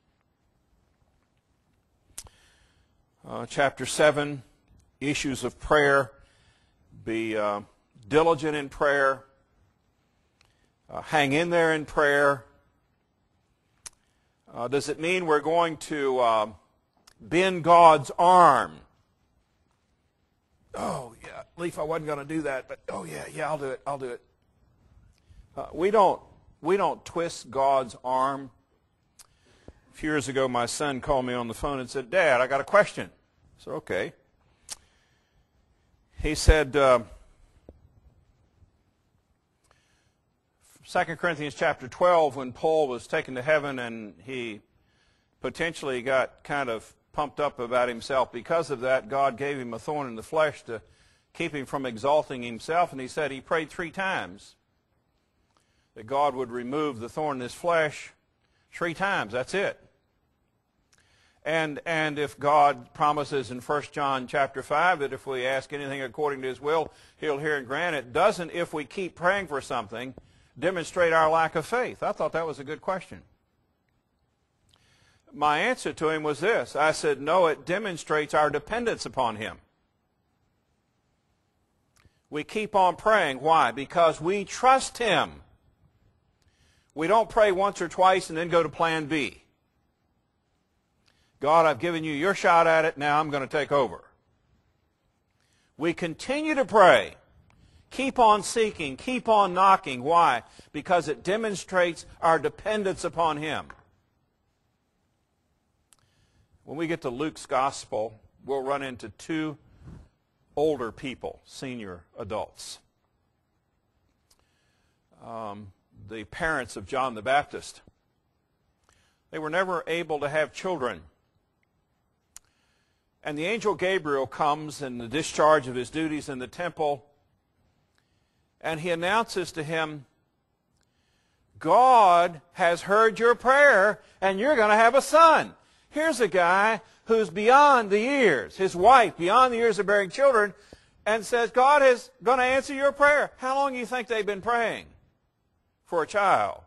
Chapter 7, issues of prayer. Be diligent in prayer. Hang in there in prayer. Does it mean we're going to bend God's arm? Oh, yeah, Leaf, I wasn't going to do that, but oh, yeah, I'll do it. We don't twist God's arm. A few years ago, my son called me on the phone and said, Dad, I got a question. I said, okay. He said, 2 Corinthians chapter 12, when Paul was taken to heaven and he potentially got kind of pumped up about himself. Because of that, God gave him a thorn in the flesh to keep him from exalting himself. And he said he prayed 3 times that God would remove the thorn in his flesh. 3 times, that's it. And if God promises in 1 John chapter 5 that if we ask anything according to his will, he'll hear and grant it, doesn't, if we keep praying for something, demonstrate our lack of faith? I thought that was a good question. My answer to him was this. I said, no, it demonstrates our dependence upon him. We keep on praying. Why? Because we trust him. We don't pray once or twice and then go to plan B. God, I've given you your shot at it, now I'm going to take over. We continue to pray. Keep on seeking, keep on knocking. Why? Because it demonstrates our dependence upon him. When we get to Luke's gospel, we'll run into 2 older people, senior adults. The parents of John the Baptist. They were never able to have children. And the angel Gabriel comes in the discharge of his duties in the temple, and he announces to him, God has heard your prayer, and you're going to have a son. Here's a guy who's beyond the years, his wife beyond the years of bearing children, and says, God is going to answer your prayer. How long do you think they've been praying for a child?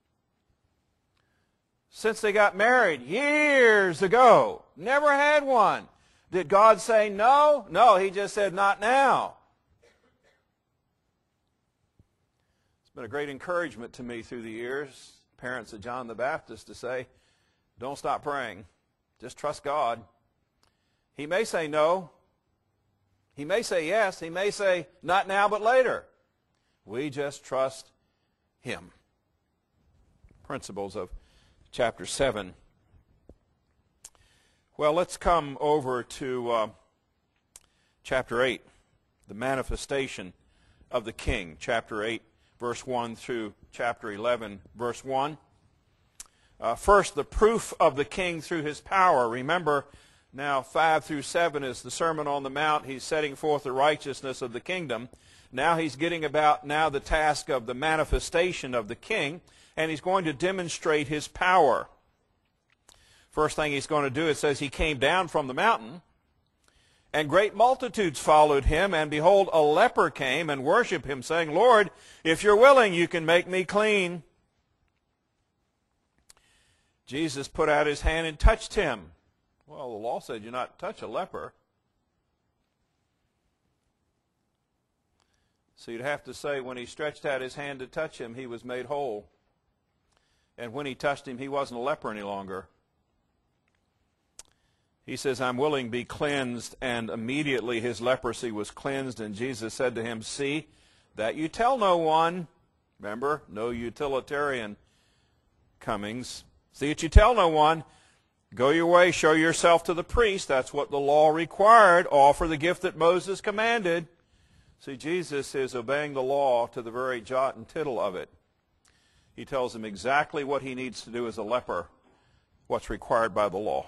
Since they got married years ago. Never had one. Did God say no? No, he just said not now. It's been a great encouragement to me through the years, parents of John the Baptist, to say, don't stop praying. Just trust God. He may say no. He may say yes. He may say not now but later. We just trust him. Principles of chapter 7. Well, let's come over to chapter 8, the manifestation of the King. Chapter 8, verse 1 through chapter 11, verse 1. First, the proof of the King through his power. Remember, now 5 through 7 is the Sermon on the Mount. He's setting forth the righteousness of the kingdom. Now he's getting about now the task of the manifestation of the King, and he's going to demonstrate his power. First thing he's going to do, it says he came down from the mountain, and great multitudes followed him, and behold, a leper came and worshiped him, saying, Lord, if you're willing, you can make me clean. Jesus put out his hand and touched him. Well, the law said you not touch a leper. So you'd have to say when he stretched out his hand to touch him, he was made whole. And when he touched him, he wasn't a leper any longer. He says, I'm willing, be cleansed. And immediately his leprosy was cleansed. And Jesus said to him, see, that you tell no one. Remember, no utilitarian comings. See that you tell no one. Go your way, show yourself to the priest. That's what the law required. Offer the gift that Moses commanded. See, Jesus is obeying the law to the very jot and tittle of it. He tells him exactly what he needs to do as a leper, what's required by the law.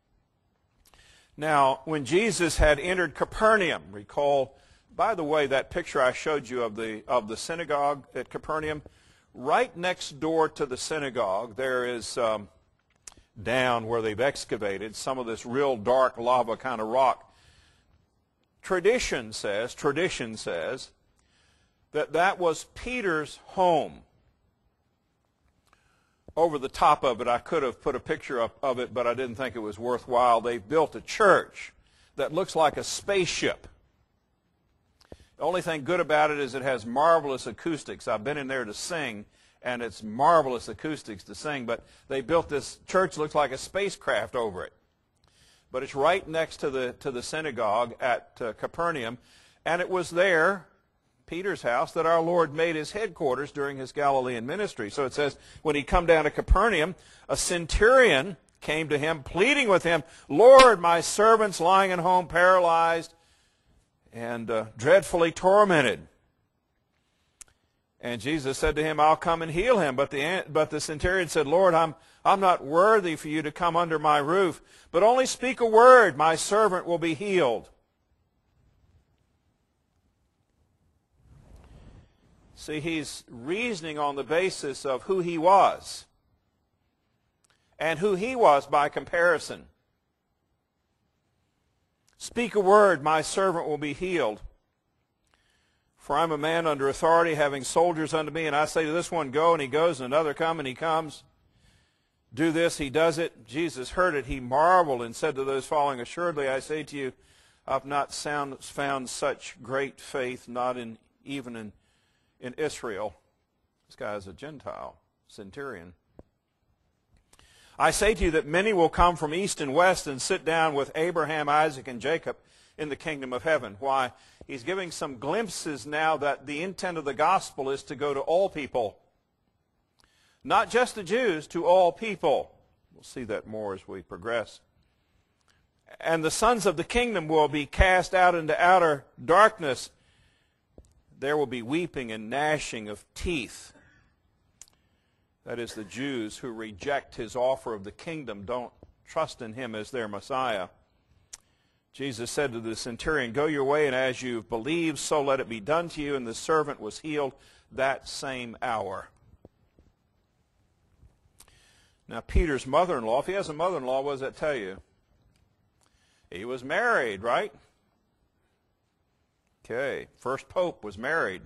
Now, when Jesus had entered Capernaum, recall, by the way, that picture I showed you of the synagogue at Capernaum, right next door to the synagogue, there is down where they've excavated some of this real dark lava kind of rock. Tradition says that was Peter's home. Over the top of it, I could have put a picture up of it, but I didn't think it was worthwhile. They've built a church that looks like a spaceship. The only thing good about it is it has marvelous acoustics. I've been in there to sing, and it's marvelous acoustics to sing, but they built this church that looks like a spacecraft over it. But it's right next to the synagogue at Capernaum, and it was there, Peter's house, that our Lord made his headquarters during his Galilean ministry. So it says, when he come down to Capernaum, a centurion came to him, pleading with him, Lord, my servant's lying at home paralyzed and dreadfully tormented. And Jesus said to him, I'll come and heal him. But the centurion said, Lord, I'm not worthy for you to come under my roof, but only speak a word, my servant will be healed. See, he's reasoning on the basis of who he was and who he was by comparison. Speak a word, my servant will be healed. For I'm a man under authority, having soldiers unto me, and I say to this one, go, and he goes, and another, come, and he comes. Do this, he does it. Jesus heard it, he marveled, and said to those following, assuredly, I say to you, I've not found such great faith, not even in Israel. This guy is a Gentile, centurion. I say to you that many will come from east and west and sit down with Abraham, Isaac, and Jacob in the kingdom of heaven. Why? He's giving some glimpses now that the intent of the gospel is to go to all people. Not just the Jews, to all people. We'll see that more as we progress. And the sons of the kingdom will be cast out into outer darkness. There will be weeping and gnashing of teeth. That is, the Jews who reject his offer of the kingdom, don't trust in him as their Messiah. Jesus said to the centurion, go your way, and as you've believed, so let it be done to you. And the servant was healed that same hour. Now, Peter's mother-in-law, if he has a mother-in-law, what does that tell you? He was married, right? Okay, first pope was married.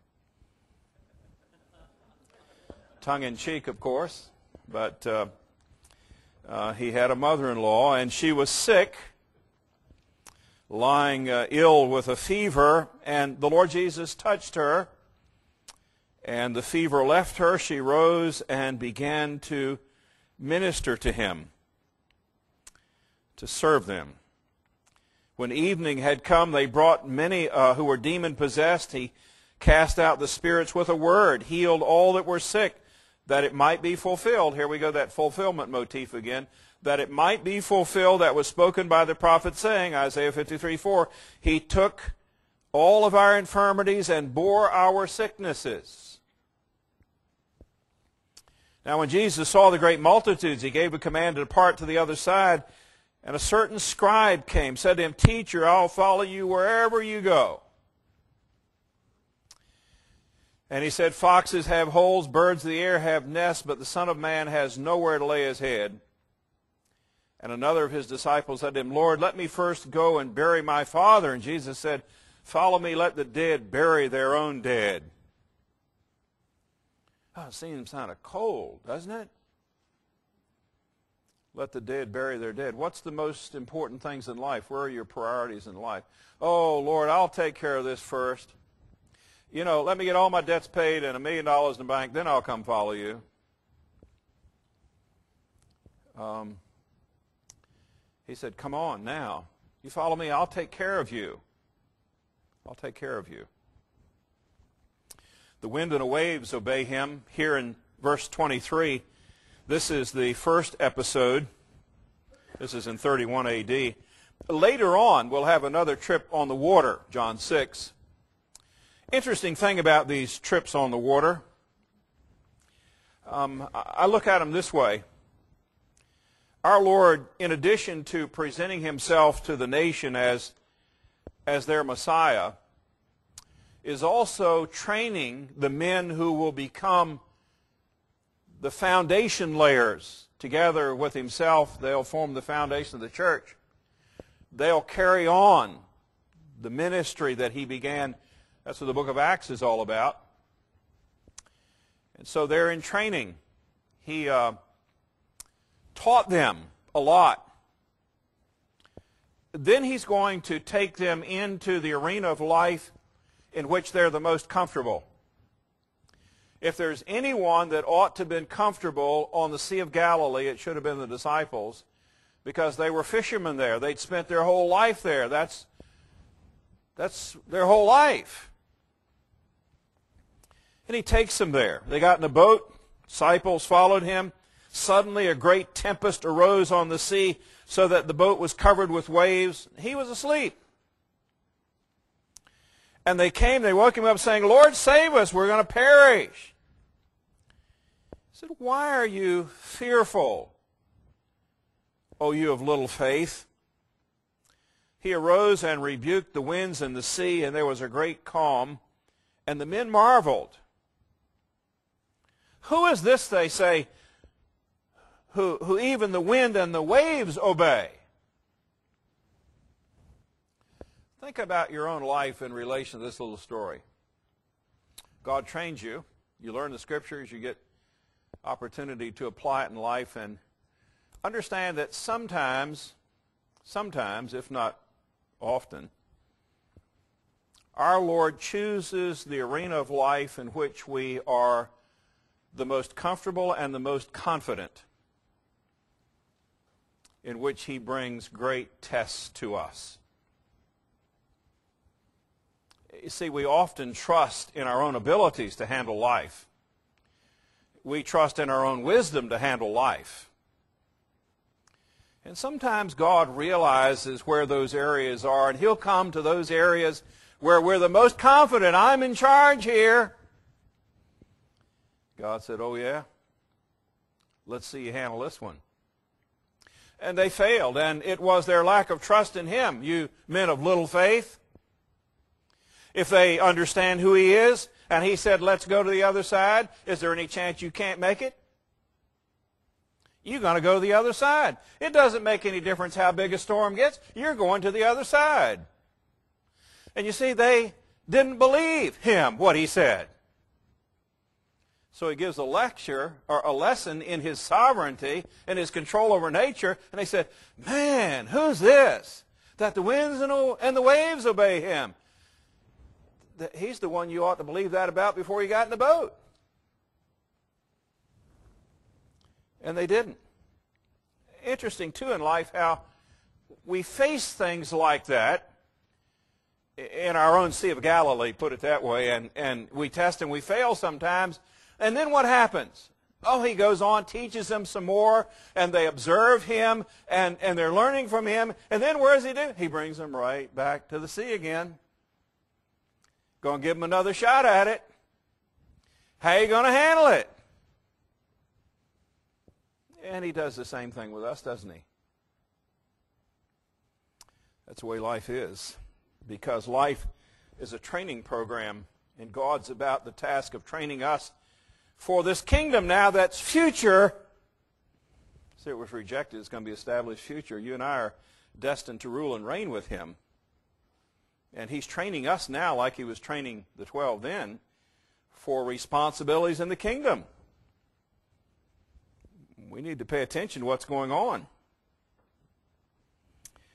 Tongue-in-cheek, of course, but he had a mother-in-law, and she was sick, lying ill with a fever, and the Lord Jesus touched her, and the fever left her. She rose and began to minister to him, to serve them. When evening had come, they brought many who were demon-possessed. He cast out the spirits with a word, healed all that were sick, that it might be fulfilled. Here we go, that fulfillment motif again. That it might be fulfilled that was spoken by the prophet, saying, Isaiah 53:4, He took all of our infirmities and bore our sicknesses. Now when Jesus saw the great multitudes, he gave a command to depart to the other side. And a certain scribe came, said to him, Teacher, I'll follow you wherever you go. And he said, Foxes have holes, birds of the air have nests, but the Son of Man has nowhere to lay his head. And another of his disciples said to him, Lord, let me first go and bury my father. And Jesus said, Follow me, let the dead bury their own dead. Oh, it seems kind of cold, doesn't it? Let the dead bury their dead. What's the most important things in life? Where are your priorities in life? Oh, Lord, I'll take care of this first. let me get all my debts paid and $1 million in the bank, then I'll come follow you. He said, come on now. You follow me, I'll take care of you. I'll take care of you. The wind and the waves obey him. Here in verse 23, this is the first episode. This is in 31 AD. Later on, we'll have another trip on the water, John 6. Interesting thing about these trips on the water, I look at them this way. Our Lord, in addition to presenting himself to the nation as their Messiah, is also training the men who will become the foundation layers. Together with himself, they'll form the foundation of the church. They'll carry on the ministry that he began. That's what the book of Acts is all about. And so they're in training. He taught them a lot. Then he's going to take them into the arena of life in which they're the most comfortable. If there's anyone that ought to have been comfortable on the Sea of Galilee, it should have been the disciples, because they were fishermen there. They'd spent their whole life there. That's their whole life. And he takes them there. They got in a boat. Disciples followed him. Suddenly a great tempest arose on the sea so that the boat was covered with waves. He was asleep. And they came, they woke him up saying, Lord, save us, we're going to perish. He said, why are you fearful, O you of little faith? He arose and rebuked the winds and the sea, and there was a great calm, and the men marveled. Who is this, they say, who even the wind and the waves obey? Think about your own life in relation to this little story. God trains you. You learn the Scriptures. You get opportunity to apply it in life. And understand that sometimes, if not often, our Lord chooses the arena of life in which we are the most comfortable and the most confident, in which he brings great tests to us. You see, we often trust in our own abilities to handle life. We trust in our own wisdom to handle life. And sometimes God realizes where those areas are, and he'll come to those areas where we're the most confident. I'm in charge here. God said, oh yeah? Let's see you handle this one. And they failed, and it was their lack of trust in him, you men of little faith. If they understand who he is, and he said, let's go to the other side, is there any chance you can't make it? You're going to go to the other side. It doesn't make any difference how big a storm gets. You're going to the other side. And you see, they didn't believe him, what he said. So he gives a lecture, or a lesson in his sovereignty and his control over nature. And they said, man, who's this? That the winds and the waves obey him. He's the one you ought to believe that about before you got in the boat. And they didn't. Interesting, too, in life how we face things like that in our own Sea of Galilee, put it that way, and we test and we fail sometimes. And then what happens? Oh, he goes on, teaches them some more, and they observe him, and they're learning from him. And then what does he do? He brings them right back to the sea again. Going to give them another shot at it. How are you going to handle it? And he does the same thing with us, doesn't he? That's the way life is. Because life is a training program, and God's about the task of training us for this kingdom now that's future. See, it was rejected. It's going to be established future. You and I are destined to rule and reign with him. And he's training us now like he was training the 12 then for responsibilities in the kingdom. We need to pay attention to what's going on.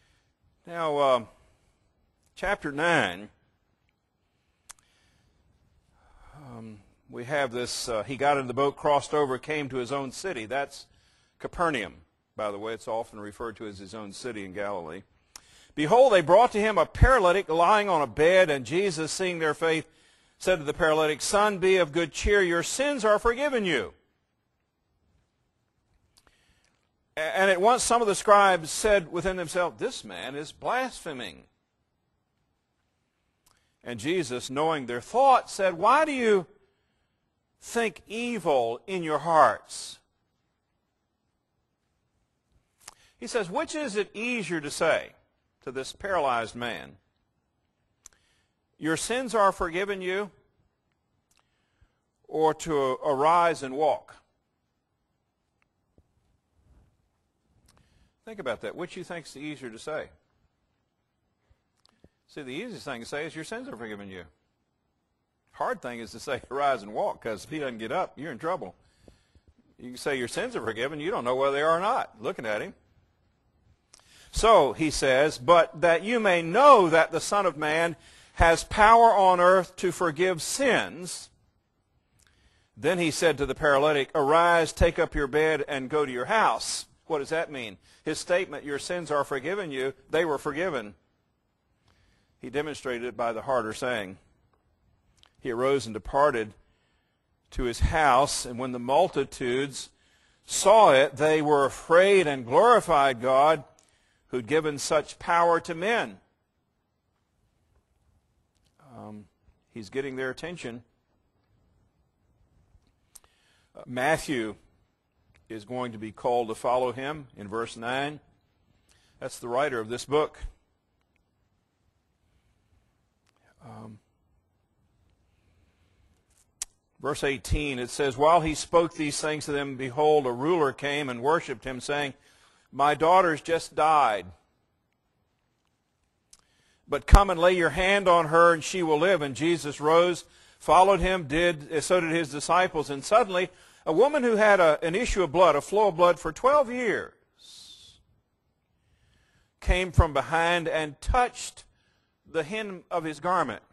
Now, chapter 9, We have this, he got in the boat, crossed over, came to his own city. That's Capernaum, by the way. It's often referred to as his own city in Galilee. Behold, they brought to him a paralytic lying on a bed, and Jesus, seeing their faith, said to the paralytic, Son, be of good cheer, your sins are forgiven you. And at once some of the scribes said within themselves, This man is blaspheming. And Jesus, knowing their thoughts, said, Why do you think evil in your hearts? He says, which is it easier to say to this paralyzed man, Your sins are forgiven you, or to arise and walk? Think about that. Which you think is easier to say? See, the easiest thing to say is your sins are forgiven you. Hard thing is to say arise and walk, because if he doesn't get up, you're in trouble. You can say your sins are forgiven. You don't know whether they are or not, looking at him. So, he says, but that you may know that the Son of Man has power on earth to forgive sins. Then he said to the paralytic, Arise, take up your bed, and go to your house. What does that mean? His statement, your sins are forgiven you, they were forgiven. He demonstrated it by the harder saying. He arose and departed to his house, and when the multitudes saw it, they were afraid and glorified God, who'd given such power to men. He's getting their attention. Matthew is going to be called to follow him in verse 9. That's the writer of this book. Verse 18, it says, While he spoke these things to them, behold, a ruler came and worshipped him, saying, My daughter's just died. But come and lay your hand on her, and she will live. And Jesus rose, followed him, so did his disciples. And suddenly, a woman who had an issue of blood, a flow of blood for 12 years, came from behind and touched the hem of his garment.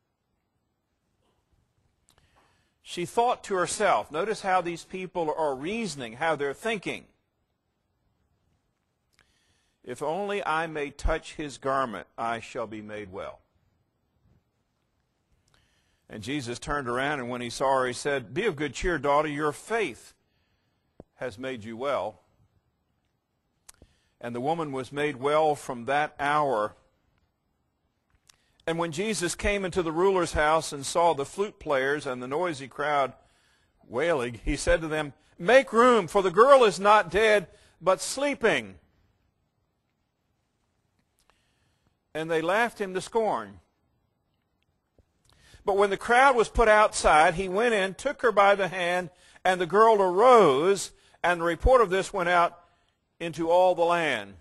She thought to herself, notice how these people are reasoning, how they're thinking. If only I may touch his garment, I shall be made well. And Jesus turned around, and when he saw her, he said, Be of good cheer, daughter, your faith has made you well. And the woman was made well from that hour. And when Jesus came into the ruler's house and saw the flute players and the noisy crowd wailing, he said to them, Make room, for the girl is not dead, but sleeping. And they laughed him to scorn. But when the crowd was put outside, he went in, took her by the hand, and the girl arose, and the report of this went out into all the land.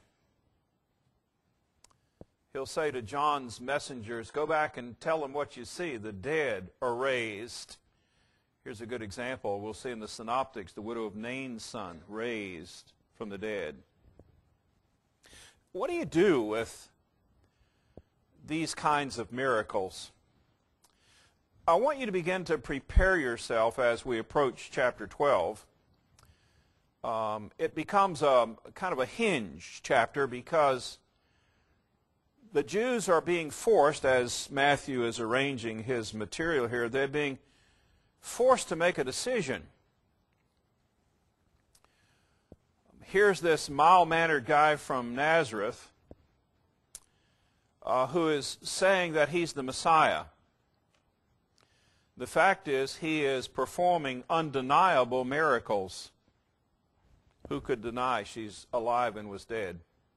He'll say to John's messengers, Go back and tell them what you see. The dead are raised. Here's a good example. We'll see in the Synoptics, the widow of Nain's son, raised from the dead. What do you do with these kinds of miracles? I want you to begin to prepare yourself as we approach chapter 12. It becomes a kind of a hinge chapter because the Jews are being forced, as Matthew is arranging his material here, they're being forced to make a decision. Here's this mild-mannered guy from Nazareth who is saying that he's the Messiah. The fact is, he is performing undeniable miracles. Who could deny she's alive and was dead?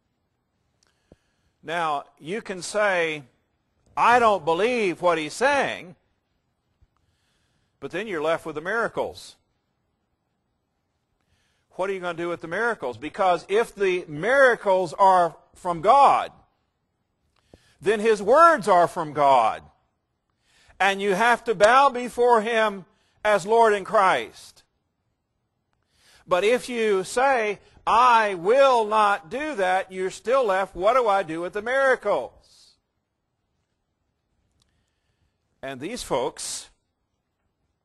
Now, you can say, I don't believe what he's saying, but then you're left with the miracles. What are you going to do with the miracles? Because if the miracles are from God, then his words are from God. And you have to bow before him as Lord in Christ. But if you say, I will not do that, you're still left, what do I do with the miracles? And these folks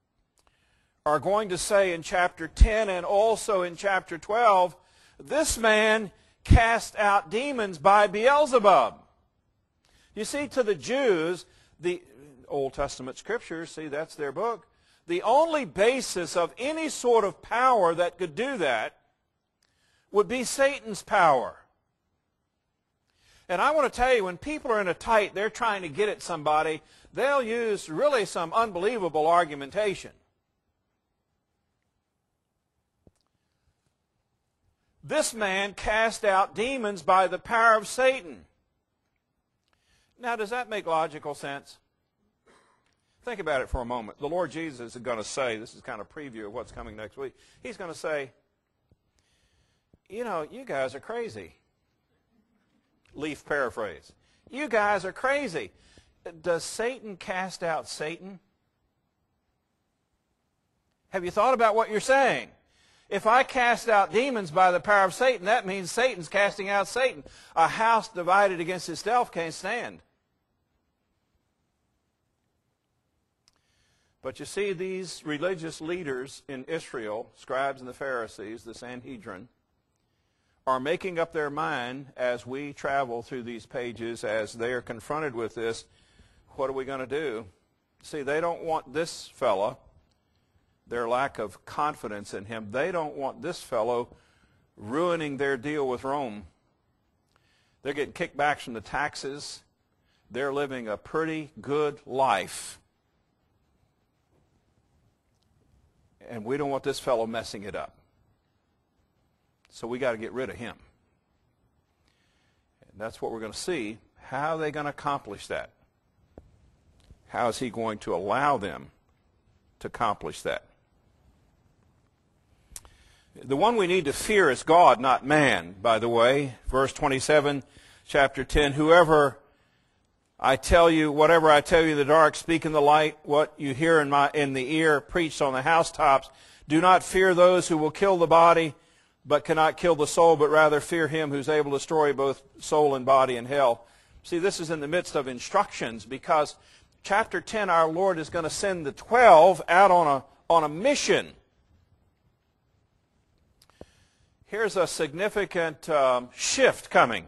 are going to say in chapter 10 and also in chapter 12, this man cast out demons by Beelzebub. You see, to the Jews, the Old Testament Scriptures, see, that's their book, the only basis of any sort of power that could do that would be Satan's power. And I want to tell you, when people are in a tight, they're trying to get at somebody, they'll use really some unbelievable argumentation. This man cast out demons by the power of Satan. Now, does that make logical sense? Think about it for a moment. The Lord Jesus is going to say, this is kind of a preview of what's coming next week. He's going to say, you know, you guys are crazy. Leaf paraphrase. You guys are crazy. Does Satan cast out Satan? Have you thought about what you're saying? If I cast out demons by the power of Satan, that means Satan's casting out Satan. A house divided against itself can't stand. But you see, these religious leaders in Israel, scribes and the Pharisees, the Sanhedrin, are making up their mind as we travel through these pages, as they are confronted with this, what are we going to do? See, they don't want this fellow, their lack of confidence in him, they don't want this fellow ruining their deal with Rome. They're getting kickbacks from the taxes. They're living a pretty good life. And we don't want this fellow messing it up. So we got to get rid of him. And that's what we're going to see. How are they going to accomplish that? How is he going to allow them to accomplish that? The one we need to fear is God, not man, by the way. Verse 27, chapter 10, whatever I tell you in the dark, speak in the light. What you hear in the ear, preached on the housetops. Do not fear those who will kill the body, but cannot kill the soul, but rather fear him who's able to destroy both soul and body in hell. See, this is in the midst of instructions, because chapter 10, our Lord is going to send the 12 out on a mission. Here's a significant shift coming.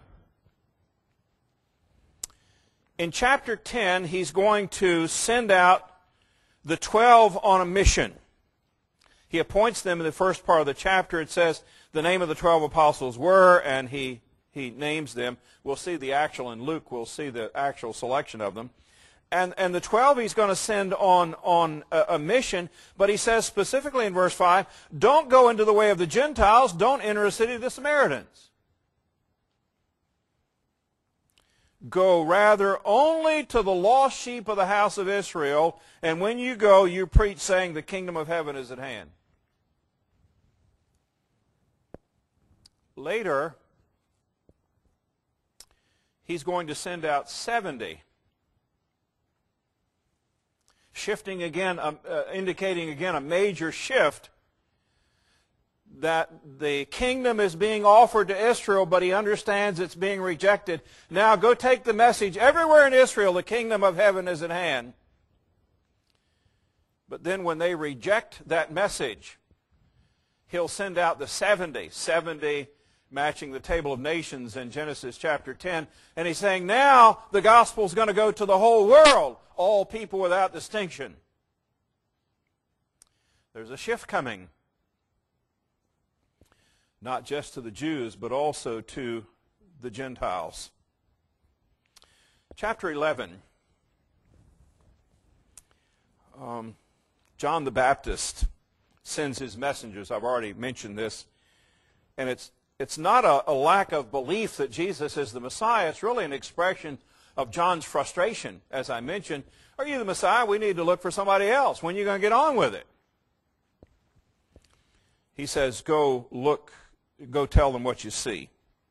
In chapter 10, he's going to send out the 12 on a mission. He appoints them in the first part of the chapter. It says the name of the 12 apostles were, and he names them. We'll see the actual in Luke. We'll see the actual selection of them. And the 12 he's going to send on a mission, but he says specifically in verse 5, don't go into the way of the Gentiles, don't enter a city of the Samaritans. Go rather only to the lost sheep of the house of Israel, and when you go, you preach, saying the kingdom of heaven is at hand. Later, he's going to send out 70. Shifting again, indicating again a major shift, that the kingdom is being offered to Israel, but he understands it's being rejected. Now go take the message everywhere in Israel, the kingdom of heaven is at hand. But then when they reject that message, he'll send out the 70 matching the table of nations in Genesis chapter 10. And he's saying now the gospel's going to go to the whole world, all people without distinction. There's a shift coming. Not just to the Jews, but also to the Gentiles. Chapter 11. John the Baptist sends his messengers. I've already mentioned this. And it's not a lack of belief that Jesus is the Messiah. It's really an expression of John's frustration. As I mentioned, are you the Messiah? We need to look for somebody else. When are you going to get on with it? He says, go tell them what you see.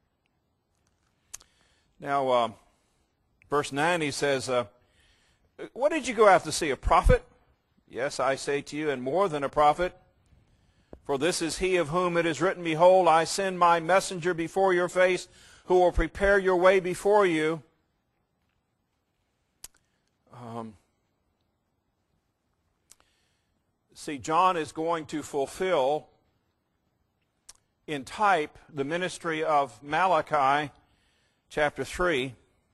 Now, verse 9, he says, what did you go out to see, a prophet? Yes, I say to you, and more than a prophet. For this is he of whom it is written, behold, I send my messenger before your face, who will prepare your way before you. See, John is going to fulfill in type the ministry of Malachi chapter 3.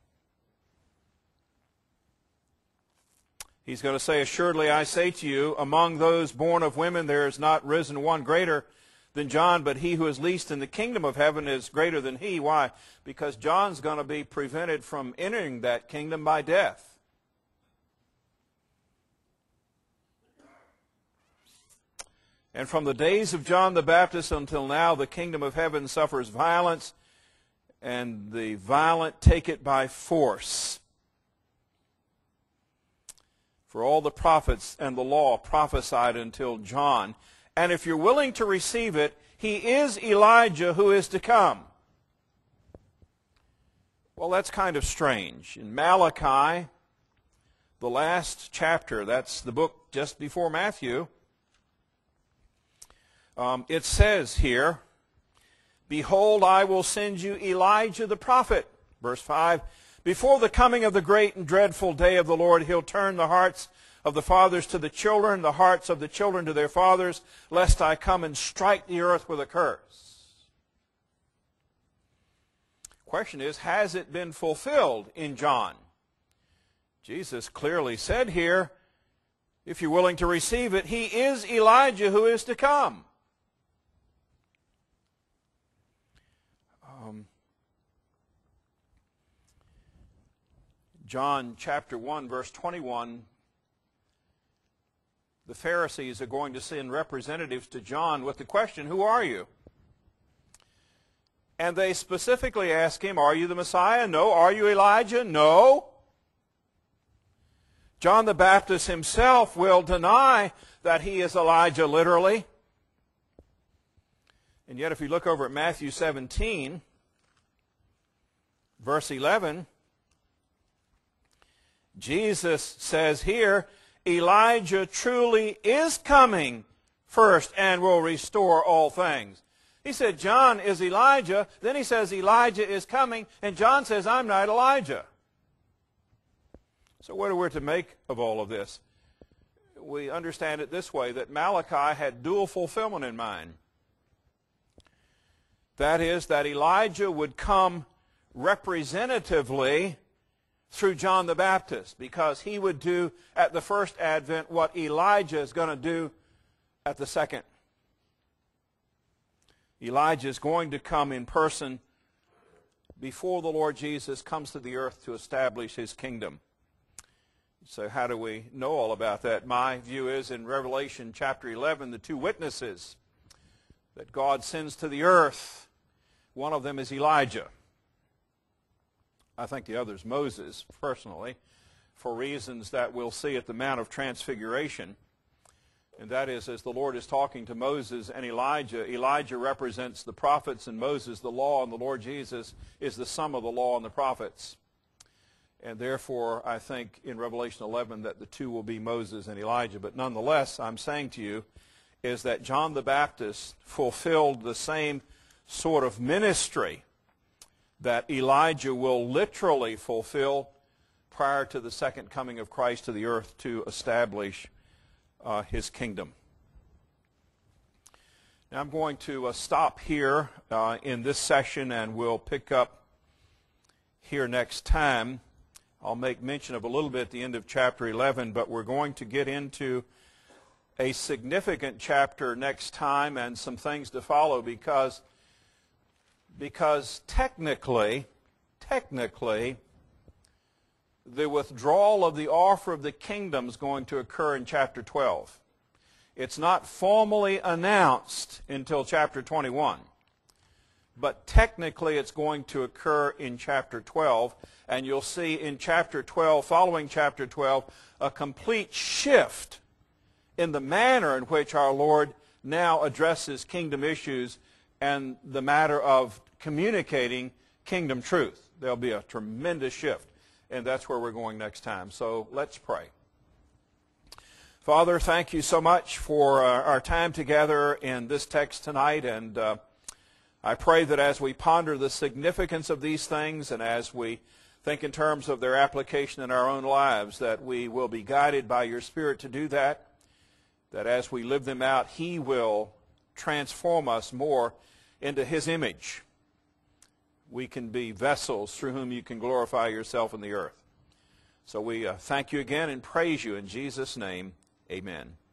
He's going to say, "Assuredly I say to you, among those born of women there is not risen one greater than John, but he who is least in the kingdom of heaven is greater than he." Why? Because John's going to be prevented from entering that kingdom by death. "And from the days of John the Baptist until now, the kingdom of heaven suffers violence, and the violent take it by force. For all the prophets and the law prophesied until John. And if you're willing to receive it, he is Elijah who is to come." Well, that's kind of strange. In Malachi, the last chapter, that's the book just before Matthew, it says here, "Behold, I will send you Elijah the prophet." Verse 5, "Before the coming of the great and dreadful day of the Lord, he'll turn the hearts of the fathers to the children, the hearts of the children to their fathers, lest I come and strike the earth with a curse." Question is, has it been fulfilled in John? Jesus clearly said here, if you're willing to receive it, he is Elijah who is to come. John chapter 1, verse 21, the Pharisees are going to send representatives to John with the question, "Who are you?" And they specifically ask him, "Are you the Messiah?" "No." "Are you Elijah?" "No." John the Baptist himself will deny that he is Elijah literally. And yet if you look over at Matthew 17, verse 11, Jesus says here, "Elijah truly is coming first and will restore all things." He said John is Elijah, then he says Elijah is coming, and John says, "I'm not Elijah." So what are we to make of all of this? We understand it this way, that Malachi had dual fulfillment in mind. That is, that Elijah would come representatively through John the Baptist, because he would do at the first advent what Elijah is going to do at the second. Elijah is going to come in person before the Lord Jesus comes to the earth to establish his kingdom. So how do we know all about that? My view is in Revelation chapter 11, the two witnesses that God sends to the earth, one of them is Elijah. I think the other is Moses, personally, for reasons that we'll see at the Mount of Transfiguration. And that is, as the Lord is talking to Moses and Elijah, Elijah represents the prophets and Moses the law, and the Lord Jesus is the sum of the law and the prophets. And therefore, I think in Revelation 11 that the two will be Moses and Elijah. But nonetheless, I'm saying to you, is that John the Baptist fulfilled the same sort of ministry that Elijah will literally fulfill prior to the second coming of Christ to the earth to establish his kingdom. Now I'm going to stop here in this session, and we'll pick up here next time. I'll make mention of a little bit at the end of chapter 11, but we're going to get into a significant chapter next time and some things to follow, because technically, the withdrawal of the offer of the kingdom is going to occur in chapter 12. It's not formally announced until chapter 21. But technically it's going to occur in chapter 12. And you'll see in chapter 12, following chapter 12, a complete shift in the manner in which our Lord now addresses kingdom issues and the matter of communicating kingdom truth. There'll be a tremendous shift, and that's where we're going next time. So let's pray. Father, thank you so much for our time together in this text tonight, and I pray that as we ponder the significance of these things and as we think in terms of their application in our own lives, that we will be guided by your Spirit to do that, that as we live them out, He will transform us more into His image. We can be vessels through whom you can glorify yourself in the earth. So we thank you again and praise you in Jesus' name. Amen.